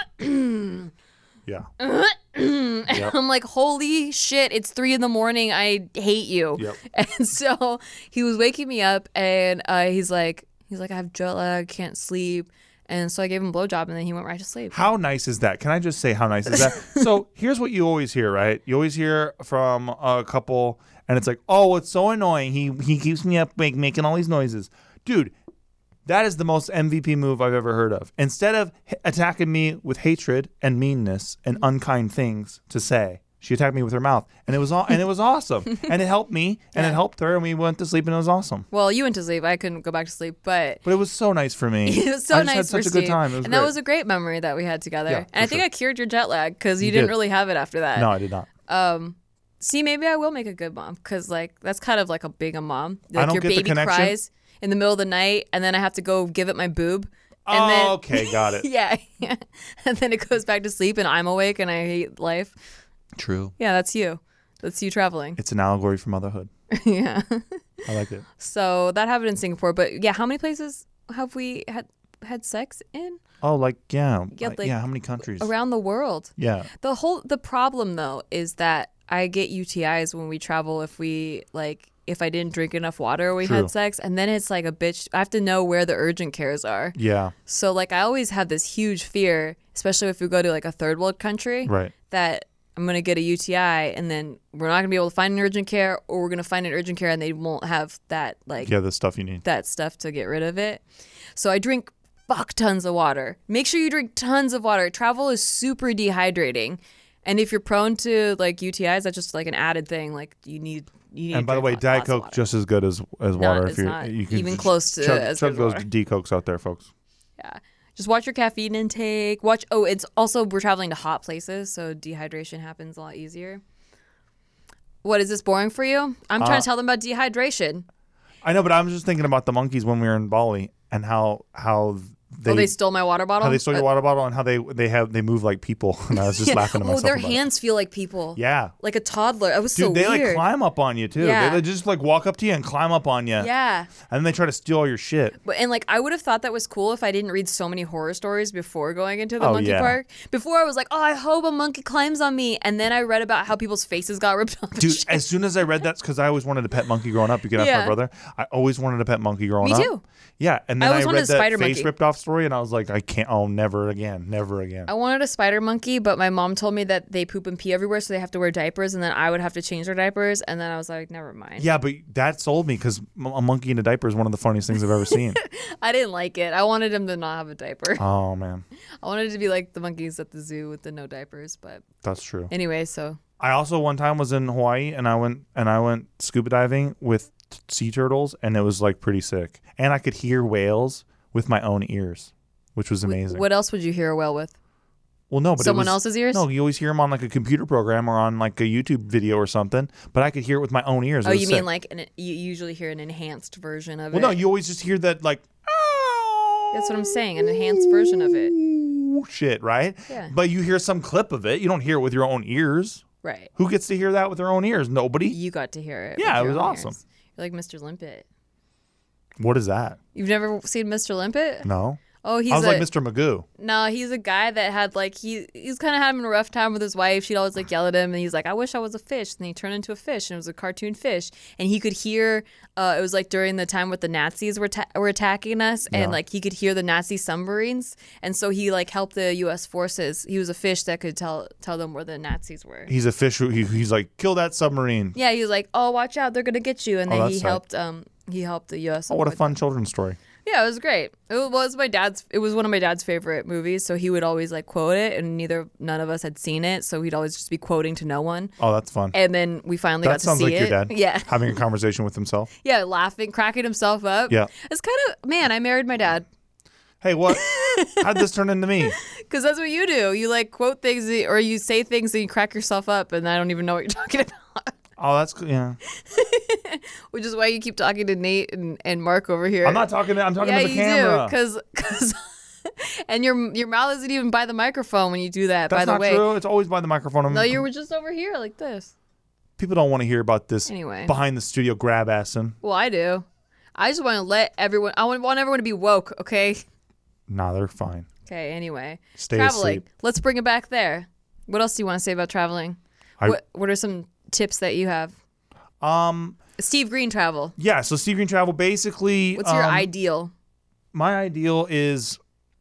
Yeah. and Yep. I'm like, holy shit, it's three in the morning. I hate you. Yep. And so he was waking me up and uh, he's like, he's like, I have jet lag, can't sleep. And so I gave him a blowjob and then he went right to sleep. How nice is that? Can I just say how nice is that? So here's what you always hear, right? You always hear from a couple and it's like, oh, it's so annoying. He he keeps me up make, making all these noises. Dude, that is the most M V P move I've ever heard of. Instead of h- attacking me with hatred and meanness and unkind things to say, she attacked me with her mouth, and it was all, and it was awesome, and it helped me, and Yeah. it helped her, and we went to sleep, and it was awesome. Well, you went to sleep. I couldn't go back to sleep, but But it was so nice for me. it was so I just nice had such for a good Steve. time. It was and great. that was a great memory that we had together. Yeah, and for I think sure. I cured your jet lag because you, You didn't did. really have it after that. No, I did not. Um, see, maybe I will make a good mom because like that's kind of like a being a mom. Like don't your get the baby connection. cries in the middle of the night, and then I have to go give it my boob. And Oh, then, okay, got it. yeah, yeah, and then it goes back to sleep, and I'm awake, and I hate life. True. Yeah, that's you. That's you traveling. It's an allegory for motherhood. Yeah. I like it. So that happened in Singapore, but yeah, how many places have we had had sex in Oh, like yeah, Yeah, like, like, yeah. How many countries? around the world? Yeah. The whole the problem though is that I get U T Is when we travel if we like if I didn't drink enough water or we True. had sex, and then it's like a bitch. I have to know where the urgent cares are. Yeah. So like I always have this huge fear, especially if we go to like a third world country, Right. that I'm gonna get a U T I and then we're not gonna be able to find an urgent care, or we're gonna find an urgent care and they won't have that like Yeah, the stuff you need. that stuff to get rid of it. So I drink fuck tons of water. Make sure you drink tons of water. Travel is super dehydrating. And if you're prone to like U T Is, that's just like an added thing. Like you need you need And to by the way, drink Diet lots of Coke water. just as good as as Not- water. it's if you not you can even just close to chug, as chug good as those water. D Cokes out there, folks. Yeah. Just watch your caffeine intake. Watch oh, it's also we're traveling to hot places, so dehydration happens a lot easier. What is this boring for you? I'm trying Uh, to tell them about dehydration. I know, but I'm just thinking about the monkeys when we were in Bali and how how they oh, they stole my water bottle. how they stole your Uh, water bottle and how they they have they move like people. And I was just laughing to Oh, myself. their about it. hands feel like people. Yeah. Like a toddler. It was Dude, so they weird. like climb up on you too. Yeah. They like, just like walk up to you and climb up on you. Yeah. And then they try to steal all your shit. But and like I would have thought that was cool if I didn't read so many horror stories before going into the Oh, monkey yeah. park. Before I was like, oh, I hope a monkey climbs on me, and then I read about how people's faces got ripped off. and Dude, shit. as soon as I read that, because I always wanted a pet monkey growing up. You can ask Yeah. my brother. I always wanted a pet monkey growing Me up. too. Yeah, and I then I, always wanted read a that spider face monkey. ripped off story, and I was like, I can't. Oh, never again, never again. I wanted a spider monkey, but my mom told me that they poop and pee everywhere, so they have to wear diapers, and then I would have to change their diapers, and then I was like, never mind. Yeah, but that sold me because a monkey in a diaper is one of the funniest things I've ever seen. I didn't like it. I wanted him to not have a diaper. Oh man, I wanted it to be like the monkeys at the zoo with the no diapers, but that's true. anyway, so I also one time was in Hawaii and I went and I went scuba diving with t- sea turtles and it was like pretty sick. And I could hear whales with my own ears, which was amazing. what else would you hear a whale with? Well, no, but it Someone was- else's ears? No, you always hear them on like a computer program or on like a YouTube video or something. But I could hear it with my own ears. It Oh, was you sick. mean like an, you usually hear an enhanced version of Well, it? no, you always just hear that like. That's what I'm saying, an enhanced version of it. Shit, right? Yeah. But you hear some clip of it. You don't hear it with your own ears. Right. Who gets to hear that with their own ears? Nobody. You got to hear it. Yeah, with it your was own awesome. ears. You're like Mister Limpet. What is that? You've never seen Mister Limpet? No. Oh, he's I was a, like Mister Magoo. No, he's a guy that had like he he's kind of having a rough time with his wife. She'd always like yell at him, and he's like, "I wish I was a fish." And he turned into a fish, and it was a cartoon fish. And he could hear. Uh, it was like during the time with the Nazis were ta- were attacking us, and Yeah. like he could hear the Nazi submarines, and so he like helped the U S forces. He was a fish that could tell tell them where the Nazis were. He's a fish. Who, he, he's like, kill that submarine. Yeah, he was like, "Oh, watch out, they're gonna get you," and Oh, then that's he tight. helped. Um, he helped the U S Oh, what a avoid fun children's story. Yeah, it was great. It was my dad's. It was one of my dad's favorite movies, so he would always like quote it, and neither none of us had seen it, so he'd always just be quoting to no one. Oh, that's fun. And then we finally That got to sounds see like it. your dad. Yeah, Having a conversation with himself. yeah, laughing, cracking himself up. Yeah. It's kind of man. I married my dad Hey, what? How'd this turn into me? because that's what you do. You like quote things or you say things and you crack yourself up, and I don't even know what you're talking about. Oh, that's cool. Yeah. Which is why you keep talking to Nate and, and Mark over here. I'm not talking to, I'm talking yeah, to the you camera. do, cause, cause and your your mouth isn't even by the microphone when you do that. That's by the not way, true. It's always by the microphone. I'm- no, you were just over here like this. People don't want to hear about this Anyway. behind the studio grab assing. Well, I do. I just want to let everyone. I want, want everyone to be woke. Okay. Nah, they're fine. Okay, anyway. Stay traveling. asleep. Let's bring it back there. What else do you want to say about traveling? I- what What are some tips that you have? Um, Steve Green travel. yeah. So Steve Green travel basically. What's your um, ideal? My ideal is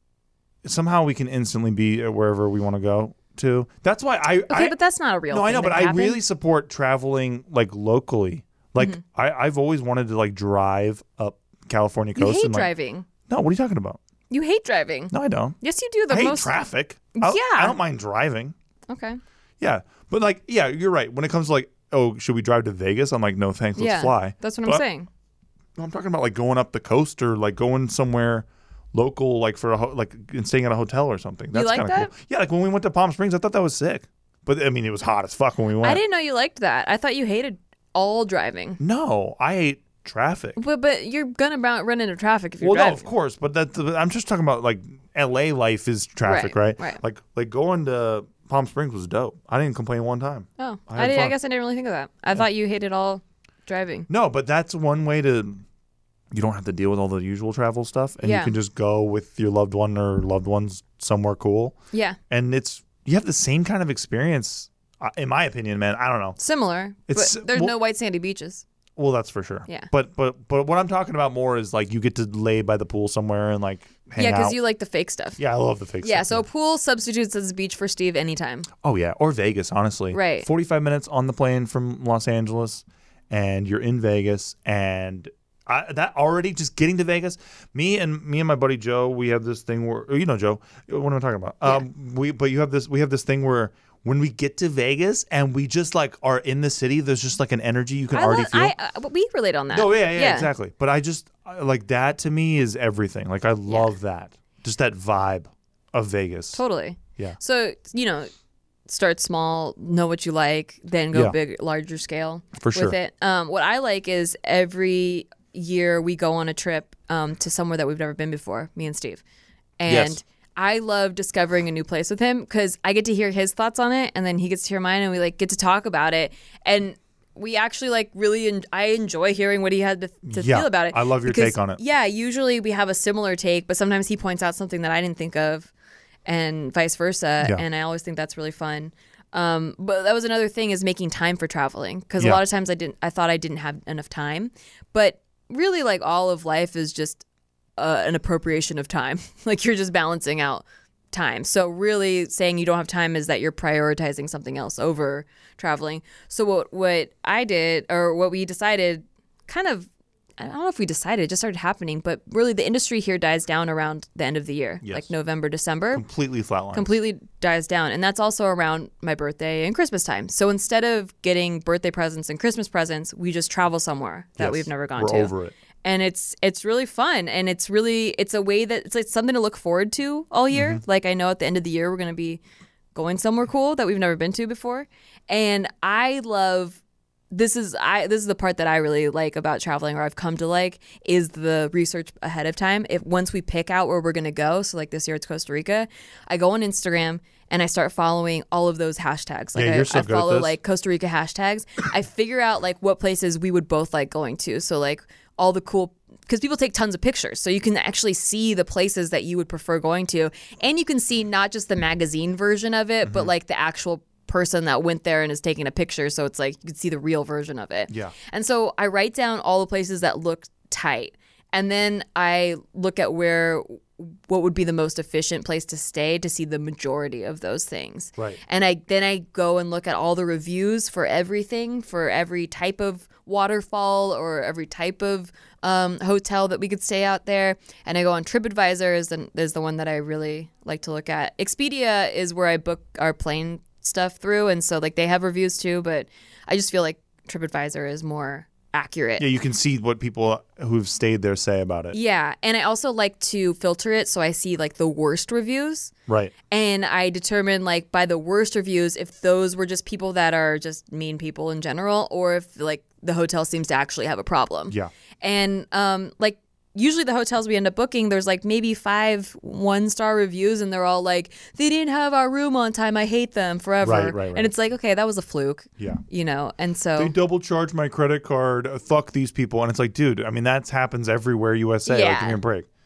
somehow we can instantly be at wherever we want to go to. That's why I. Okay, I, but that's not a real No, thing I know, that but can I happen. really support traveling like locally. Like Mm-hmm. I, I've always wanted to like drive up California You coast. hate and, like, driving. No, what are you talking about? You hate driving. No, I don't. Yes, you do. The I hate most traffic. I, Yeah. I don't mind driving. Okay. Yeah, but like, yeah, you're right. When it comes to like, oh, should we drive to Vegas? I'm like, no, thanks. Let's yeah, fly. that's what But- I'm saying. No, I'm talking about like going up the coast or like going somewhere local, like for a ho- like and staying at a hotel or something. That's like kind of that? cool. Yeah, like when we went to Palm Springs, I thought that was sick. But I mean, it was hot as fuck when we went. I didn't know you liked that. I thought you hated all driving. No, I hate traffic. But but you're gonna run run into traffic if you're Well, no, driving. of course, but that I'm just talking about like L A life is traffic, Right, right? right. Like like going to Palm Springs was dope. I didn't complain one time. Oh, I I, had did, I fun. guess I didn't really think of that. I thought you hated all driving. No, but that's one way to. You don't have to deal with all the usual travel stuff, and Yeah. you can just go with your loved one or loved ones somewhere cool. Yeah, And it's you have the same kind of experience, uh, in my opinion, man. I don't know. similar. It's- but there's well- no white sandy beaches. Well, that's for sure. Yeah. But but but what I'm talking about more is like you get to lay by the pool somewhere and like hang Yeah, out. because you like the fake stuff. Yeah, I love the fake Yeah, stuff. so pool substitutes as beach for Steve anytime. Oh yeah, or Vegas, honestly. Right. forty-five minutes on the plane from Los Angeles, and you're in Vegas, and I, that already just getting to Vegas. Me and me and my buddy Joe, we have this thing where oh, you know Joe. What am I talking about? Um, we but you have this we have this thing where when we get to Vegas and we just like are in the city, there's just like an energy you can I already love, feel. I, uh, but we relate on that. No, yeah, yeah, exactly. But I just I- like that to me is everything. Like I love that, just that vibe of Vegas. Totally. Yeah. So, you know, start small, know what you like, then go Yeah. big, larger scale For with sure. it. Um, what I like is every year we go on a trip um, to somewhere that we've never been before, me and Steve. And Yes. I love discovering a new place with him because I get to hear his thoughts on it, and then he gets to hear mine, and we like get to talk about it. And we actually like really, en- I enjoy hearing what he had to, to Yeah, feel about it. I love your because, take on it. Yeah, usually we have a similar take, but sometimes he points out something that I didn't think of, and vice versa. Yeah. And I always think that's really fun. Um, but that was another thing is making time for traveling because Yeah. a lot of times I didn't, I thought I didn't have enough time, but really like all of life is just uh, an appropriation of time. Like you're just balancing out time. So really saying you don't have time is that you're prioritizing something else over traveling. So what what I did or what we decided kind of I don't know if we decided, it just started happening, but really the industry here dies down around the end of the year, Yes. like November, December. Completely flatline. Completely dies down. And that's also around my birthday and Christmas time. So instead of getting birthday presents and Christmas presents, we just travel somewhere that Yes, we've never gone we're to. over it. And it's it's really fun, and it's really it's a way that it's like something to look forward to all year. Mm-hmm. Like I know at the end of the year we're going to be going somewhere cool that we've never been to before. And I love this is I this is the part that I really like about traveling, or I've come to like, is the research ahead of time. If once we pick out where we're gonna go, so like this year it's Costa Rica, I go on Instagram and I start following all of those hashtags. Like Yeah, I, you're so I good at follow this. like Costa Rica hashtags. I figure out like what places we would both like going to. So like all the cool, because people take tons of pictures, so you can actually see the places that you would prefer going to, and you can see not just the magazine version of it, Mm-hmm. but like the actual person that went there and is taking a picture, so it's like you can see the real version of it. Yeah. And so I write down all the places that look tight, and then I look at where what would be the most efficient place to stay to see the majority of those things. Right. And I then I go and look at all the reviews for everything, for every type of waterfall or every type of um, hotel that we could stay out there. And I go on TripAdvisor is the, is the one that I really like to look at. Expedia is where I book our plane stuff through, and so like they have reviews too, but I just feel like TripAdvisor is more accurate. Yeah, you can see what people who've stayed there say about it. Yeah, and I also like to filter it so I see like the worst reviews. Right. And I determine like by the worst reviews if those were just people that are just mean people in general, or if like the hotel seems to actually have a problem. Yeah. And um like usually the hotels we end up booking, there's like maybe five one-star reviews, and they're all like, they didn't have our room on time, I hate them forever. Right, right, right. And it's like, okay, that was a fluke. Yeah. You know, and so They double charged my credit card. Uh, fuck these people. And it's like, dude, I mean, that happens everywhere U S A. Like, Yeah. give me a break.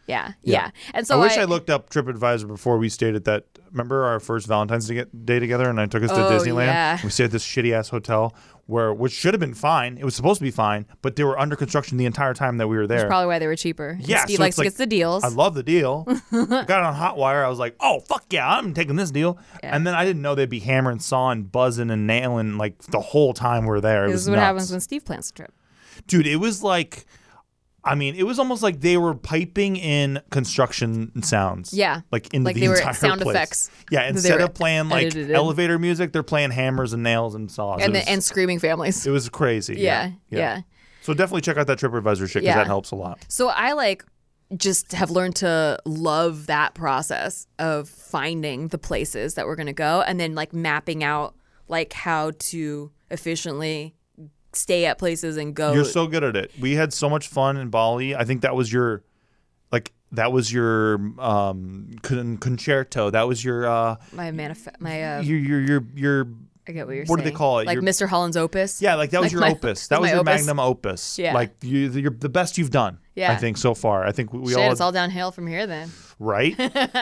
Yeah, yeah. And so I wish I, I looked up TripAdvisor before we stayed at that. Remember our first Valentine's Day day together, and I took us to Oh, Disneyland. yeah. We stayed at this shitty ass hotel where, which should have been fine. It was supposed to be fine, but they were under construction the entire time that we were there. That's probably why they were cheaper. Yeah, Steve so likes it's to like, get the deals. I love the deal. I got it on Hotwire. I was like, oh fuck yeah, I'm taking this deal. Yeah. And then I didn't know they'd be hammering, sawing, buzzing, and nailing like the whole time we're there. It This was is what nuts. happens when Steve plans a trip. Dude, it was like, I mean, it was almost like they were piping in construction sounds. Yeah. Like into Like the they were entire sound place. effects Yeah, that they instead were of playing like edited in. elevator music, they're playing hammers and nails and saws. And it, the, was, and screaming families. it was crazy. yeah, Yeah. yeah. So definitely check out that TripAdvisor shit because Yeah. that helps a lot. So I like just have learned to love that process of finding the places that we're going to go and then like mapping out like how to efficiently stay at places and go. You're so good at it. We had so much fun in Bali. I think that was your, like, that was your um con- concerto. That was your uh my manif- my uh, your your your your. I get what you're What do saying. they call it? Like Your- Mister Holland's opus. Yeah, like that was Like your my- opus. That was my your opus. magnum opus. Yeah. Like you, you're the best you've done. Yeah. I think so far. I think we, we Shit, all, it's all downhill from here then. right.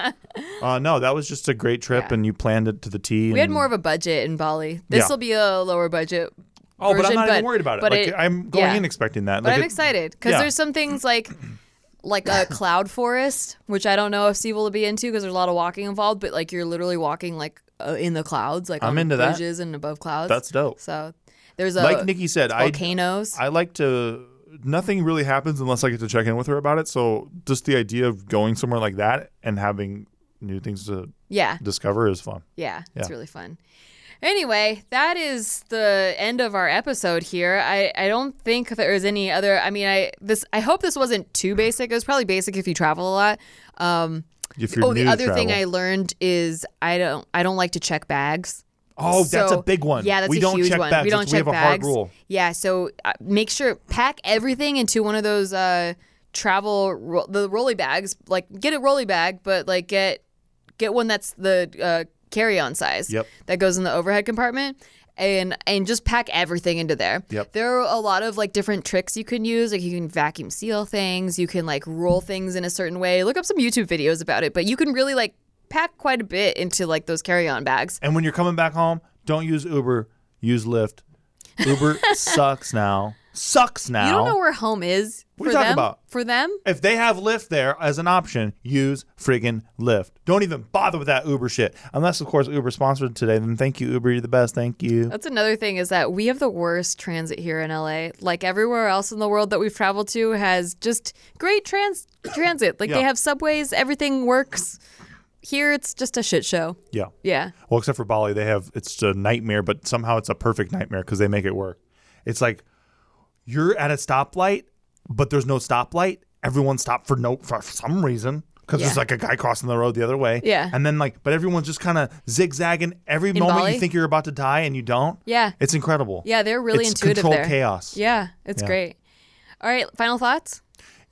uh, no, that was just a great trip, Yeah. and you planned it to the T. We had and- more of a budget in Bali. This Yeah. will be a lower budget. Oh, but I'm version, not even worried about it. but Like I'm going yeah. in expecting that. But Like I'm it- excited because yeah. there's some things like like a cloud forest, which I don't know if Steve will be into because there's a lot of walking involved. But like you're literally walking like uh, in the clouds, like I'm on into that. bridges and above clouds. That's dope. So there's a Like Nikki said, I volcanoes. I like to. Nothing really happens unless I get to check in with her about it. So just the idea of going somewhere like that and having new things to yeah, discover is fun. yeah, it's Yeah. really fun. Anyway, that is the end of our episode here. I, I don't think there is any other. I mean, I this I hope this wasn't too basic. It was probably basic if you travel a lot. Um, If you're oh, new the to other thing I travel. learned is I don't I don't like to check bags. Oh, that's So- a big one. Yeah, that's we a don't huge check one. bags. We don't It's- check we have a hard bags. rule. Yeah, so uh, make sure pack everything into one of those uh, travel ro- the rolly bags. Like get a rolly bag, but like get get one that's the uh, carry-on size. Yep. That goes in the overhead compartment. And and just pack everything into there. Yep. There are a lot of like different tricks you can use. Like you can vacuum seal things. You can like roll things in a certain way. Look up some YouTube videos about it. But you can really like pack quite a bit into like those carry-on bags. And when you're coming back home, don't use Uber. Use Lyft. Uber sucks now. Sucks now. You don't know where home is What for are you talking them. about? For them, If they have Lyft there as an option, use friggin' Lyft. Don't even bother with that Uber shit. Unless, of course, Uber sponsored today. Then thank you, Uber. You're the best. Thank you. that's another thing is that we have the worst transit here in L A. Like everywhere else in the world that we've traveled to has just great trans transit. Like Yeah. they have subways, everything works. Here it's just a shit show. Yeah. Yeah. Well, except for Bali, they have it's a nightmare, but somehow it's a perfect nightmare because they make it work. It's like you're at a stoplight, but there's no stoplight. Everyone stopped for no for some reason because Yeah. there's like a guy crossing the road the other way. Yeah. And then like, but everyone's just kind of zigzagging. Every In moment Bali? you think you're about to die and you don't. Yeah. It's incredible. Yeah, they're really it's intuitive controlled there. chaos. Yeah, it's Yeah. great. All right, final thoughts?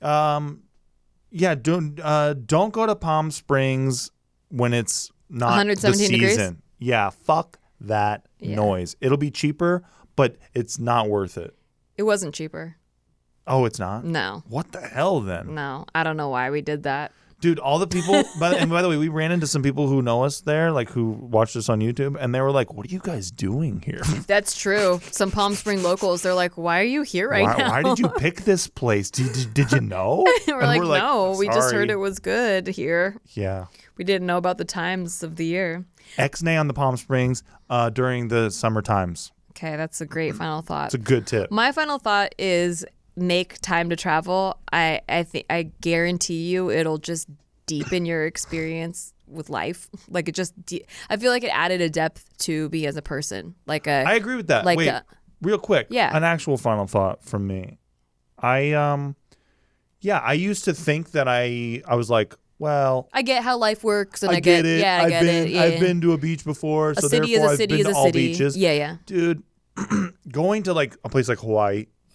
Um, yeah. Don't uh, don't go to Palm Springs when it's not one hundred seventeen the degrees? season. Yeah. Fuck that Yeah. noise. It'll be cheaper, but it's not worth it. It wasn't cheaper. Oh, it's not? No. What the hell then? No, I don't know why we did that. Dude, all the people, by, and by the way, we ran into some people who know us there, like who watched us on YouTube, and they were like, what are you guys doing here? That's true. Some Palm Spring locals, they're like, why are you here right why, now? why did you pick this place? Did, did, did you know? we're, And like, no, we just heard "Sorry." it was good here. Yeah. We didn't know about the times of the year. X-nay on the Palm Springs uh, during the summer times. Okay, that's a great final thought. It's a good tip. My final thought is make time to travel. I I think I guarantee you it'll just deepen your experience with life. Like it just de- I feel like it added a depth to me as a person. Like a I agree with that. Like Wait, a- real quick. Yeah. An actual final thought from me. I um, yeah, I used to think that I I was like, well, I get how life works and I, I get it. yeah, I I've get been it. Yeah, I've yeah. been to a beach before, a so city is therefore a I've city been is to a all city. beaches. Yeah, yeah. Dude, going to like a place like Hawaii,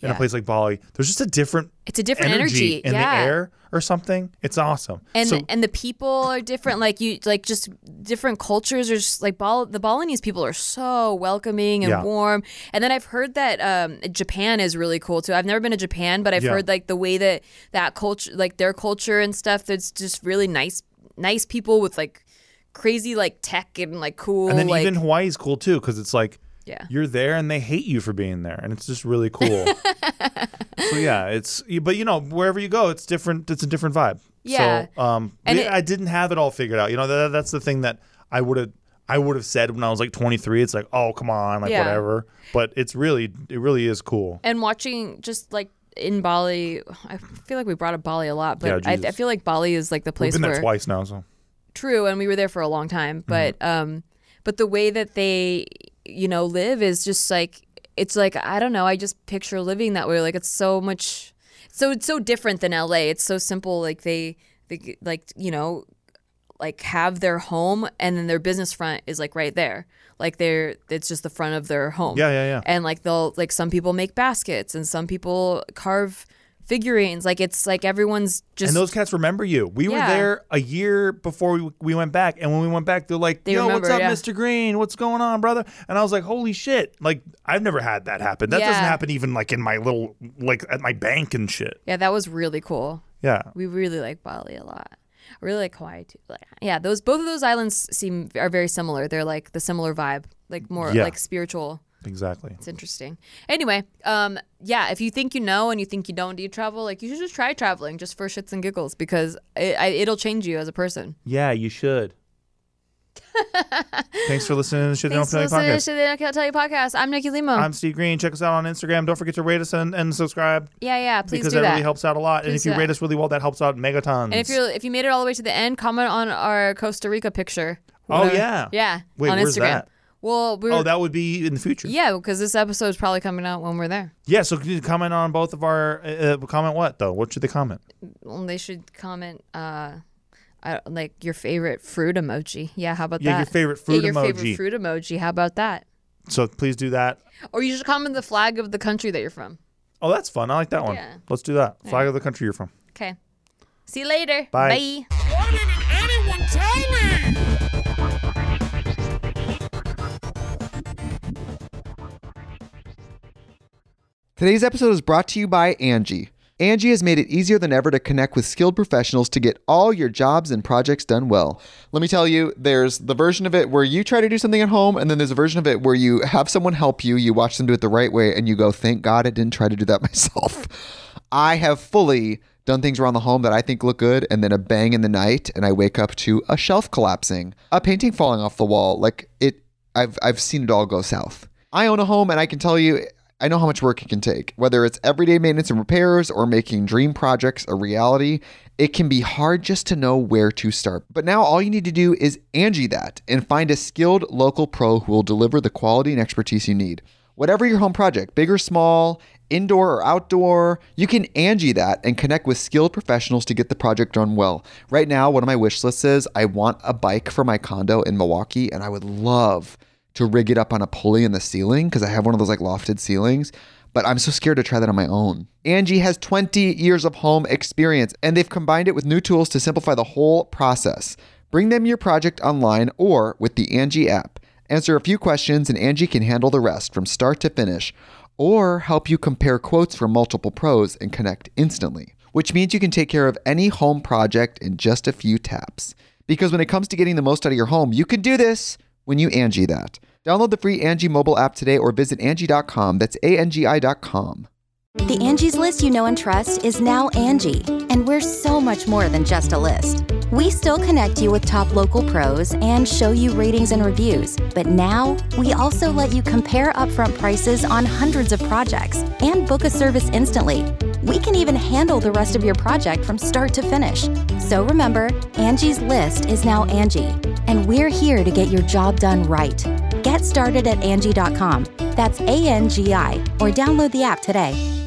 in Yeah. a place like Bali. There's just a different It's a different energy, in yeah. the air or something. It's awesome. And so, and the people are different. Like you, like just different cultures. Are just like Bal- the Balinese people are so welcoming and Yeah. warm. And then I've heard that um, Japan is really cool too. I've never been to Japan, but I've Yeah. heard like the way that that culture, like their culture and stuff, that's just really nice, nice people with like crazy like tech and like cool. and then like, even Hawaii's cool too because it's like Yeah. you're there and they hate you for being there, and it's just really cool. So yeah, it's but you know wherever you go, it's different. It's a different vibe. Yeah. So um, And we- it- I didn't have it all figured out. You know that that's the thing that I would have I would have said when I was like twenty-three. It's like, oh come on, like Yeah. whatever. But it's really it really is cool. And watching just like in Bali, I feel like we brought up Bali a lot, but Yeah, I, Jesus. I feel like Bali is like the We've place been where there twice now, so true, and we were there for a long time. But um, but the way that they you know live is just like it's like I don't know. I just picture living that way. Like it's so much, so it's so different than L A. It's so simple. Like they they like you know like have their home and then their business front is like right there. Like they're it's just the front of their home. Yeah, yeah, yeah. And like they'll like some people make baskets and some people carve figurines. Like it's like everyone's just and those cats remember you. We Yeah. were there a year before we, we went back, and when we went back, they're like, They "Yo, remember, what's up, yeah. Mister Green? What's going on, brother?" And I was like, "Holy shit!" Like I've never had that happen. That doesn't Yeah. happen even like in my little like at my bank and shit. yeah, that was really cool. Yeah, We really like Bali a lot. I really like Hawaii too. Like, yeah, those both of those islands seem are very similar. They're like the similar vibe, like more Yeah. like spiritual. exactly. It's interesting. Anyway, um, yeah, if you think you know and you think you don't need travel, like you should just try traveling just for shits and giggles because it, I, it'll change you as a person. Yeah, you should. Thanks for listening to the Shit They Don't Thanks for Tell You listening to podcast. Shit They Don't Tell You podcast. I'm Nikki Limo. I'm Steve Green. Check us out on Instagram. Don't forget to rate us and, and subscribe yeah, yeah. Please because do that, that. really helps out a lot. and Please if you do rate that. us really well, that helps out megatons. And if you if you made it all the way to the end, comment on our Costa Rica picture. Oh, Whatever. yeah. yeah. Wait, on where's Instagram. that? Well, we're oh, that would be in the future. yeah, because this episode is probably coming out when we're there. Yeah, so can you comment on both of our uh, comment what though? What should they comment? Well, they should comment uh, I, like your favorite fruit emoji. Yeah, how about Yeah, that? your favorite fruit yeah, your emoji. favorite fruit emoji. How about that? So please do that. Or you should comment the flag of the country that you're from. Oh, that's fun. I like that one. Yeah. Let's do that. Flag of the country you're from. Okay. See you later. Bye. Bye. Why didn't anyone tell me? Today's episode is brought to you by Angie. Angie has made it easier than ever to connect with skilled professionals to get all your jobs and projects done well. Let me tell you, there's the version of it where you try to do something at home, and then there's a version of it where you have someone help you, you watch them do it the right way, and you go, thank God I didn't try to do that myself. I have fully done things around the home that I think look good, and then a bang in the night, and I wake up to a shelf collapsing, a painting falling off the wall. Like it, I've I've seen it all go south. I own a home, and I can tell you, I know how much work it can take. Whether it's everyday maintenance and repairs or making dream projects a reality, it can be hard just to know where to start. But now all you need to do is Angie that and find a skilled local pro who will deliver the quality and expertise you need. Whatever your home project, big or small, indoor or outdoor, you can Angie that and connect with skilled professionals to get the project done well. Right now, one of my wish lists is I want a bike for my condo in Milwaukee, and I would love to rig it up on a pulley in the ceiling because I have one of those like lofted ceilings, but I'm so scared to try that on my own. Angie has twenty years of home experience, and they've combined it with new tools to simplify the whole process. Bring them your project online or with the Angie app. Answer a few questions and Angie can handle the rest from start to finish, or help you compare quotes from multiple pros and connect instantly, which means you can take care of any home project in just a few taps. Because when it comes to getting the most out of your home, you can do this when you Angie that. Download the free Angie mobile app today or visit Angie dot com. That's A N G I dot com. The Angie's List you know and trust is now Angie, and we're so much more than just a list. We still connect you with top local pros and show you ratings and reviews, but now we also let you compare upfront prices on hundreds of projects and book a service instantly. We can even handle the rest of your project from start to finish. So remember, Angie's List is now Angie, and we're here to get your job done right. Get started at Angie dot com. That's A N G I, or download the app today.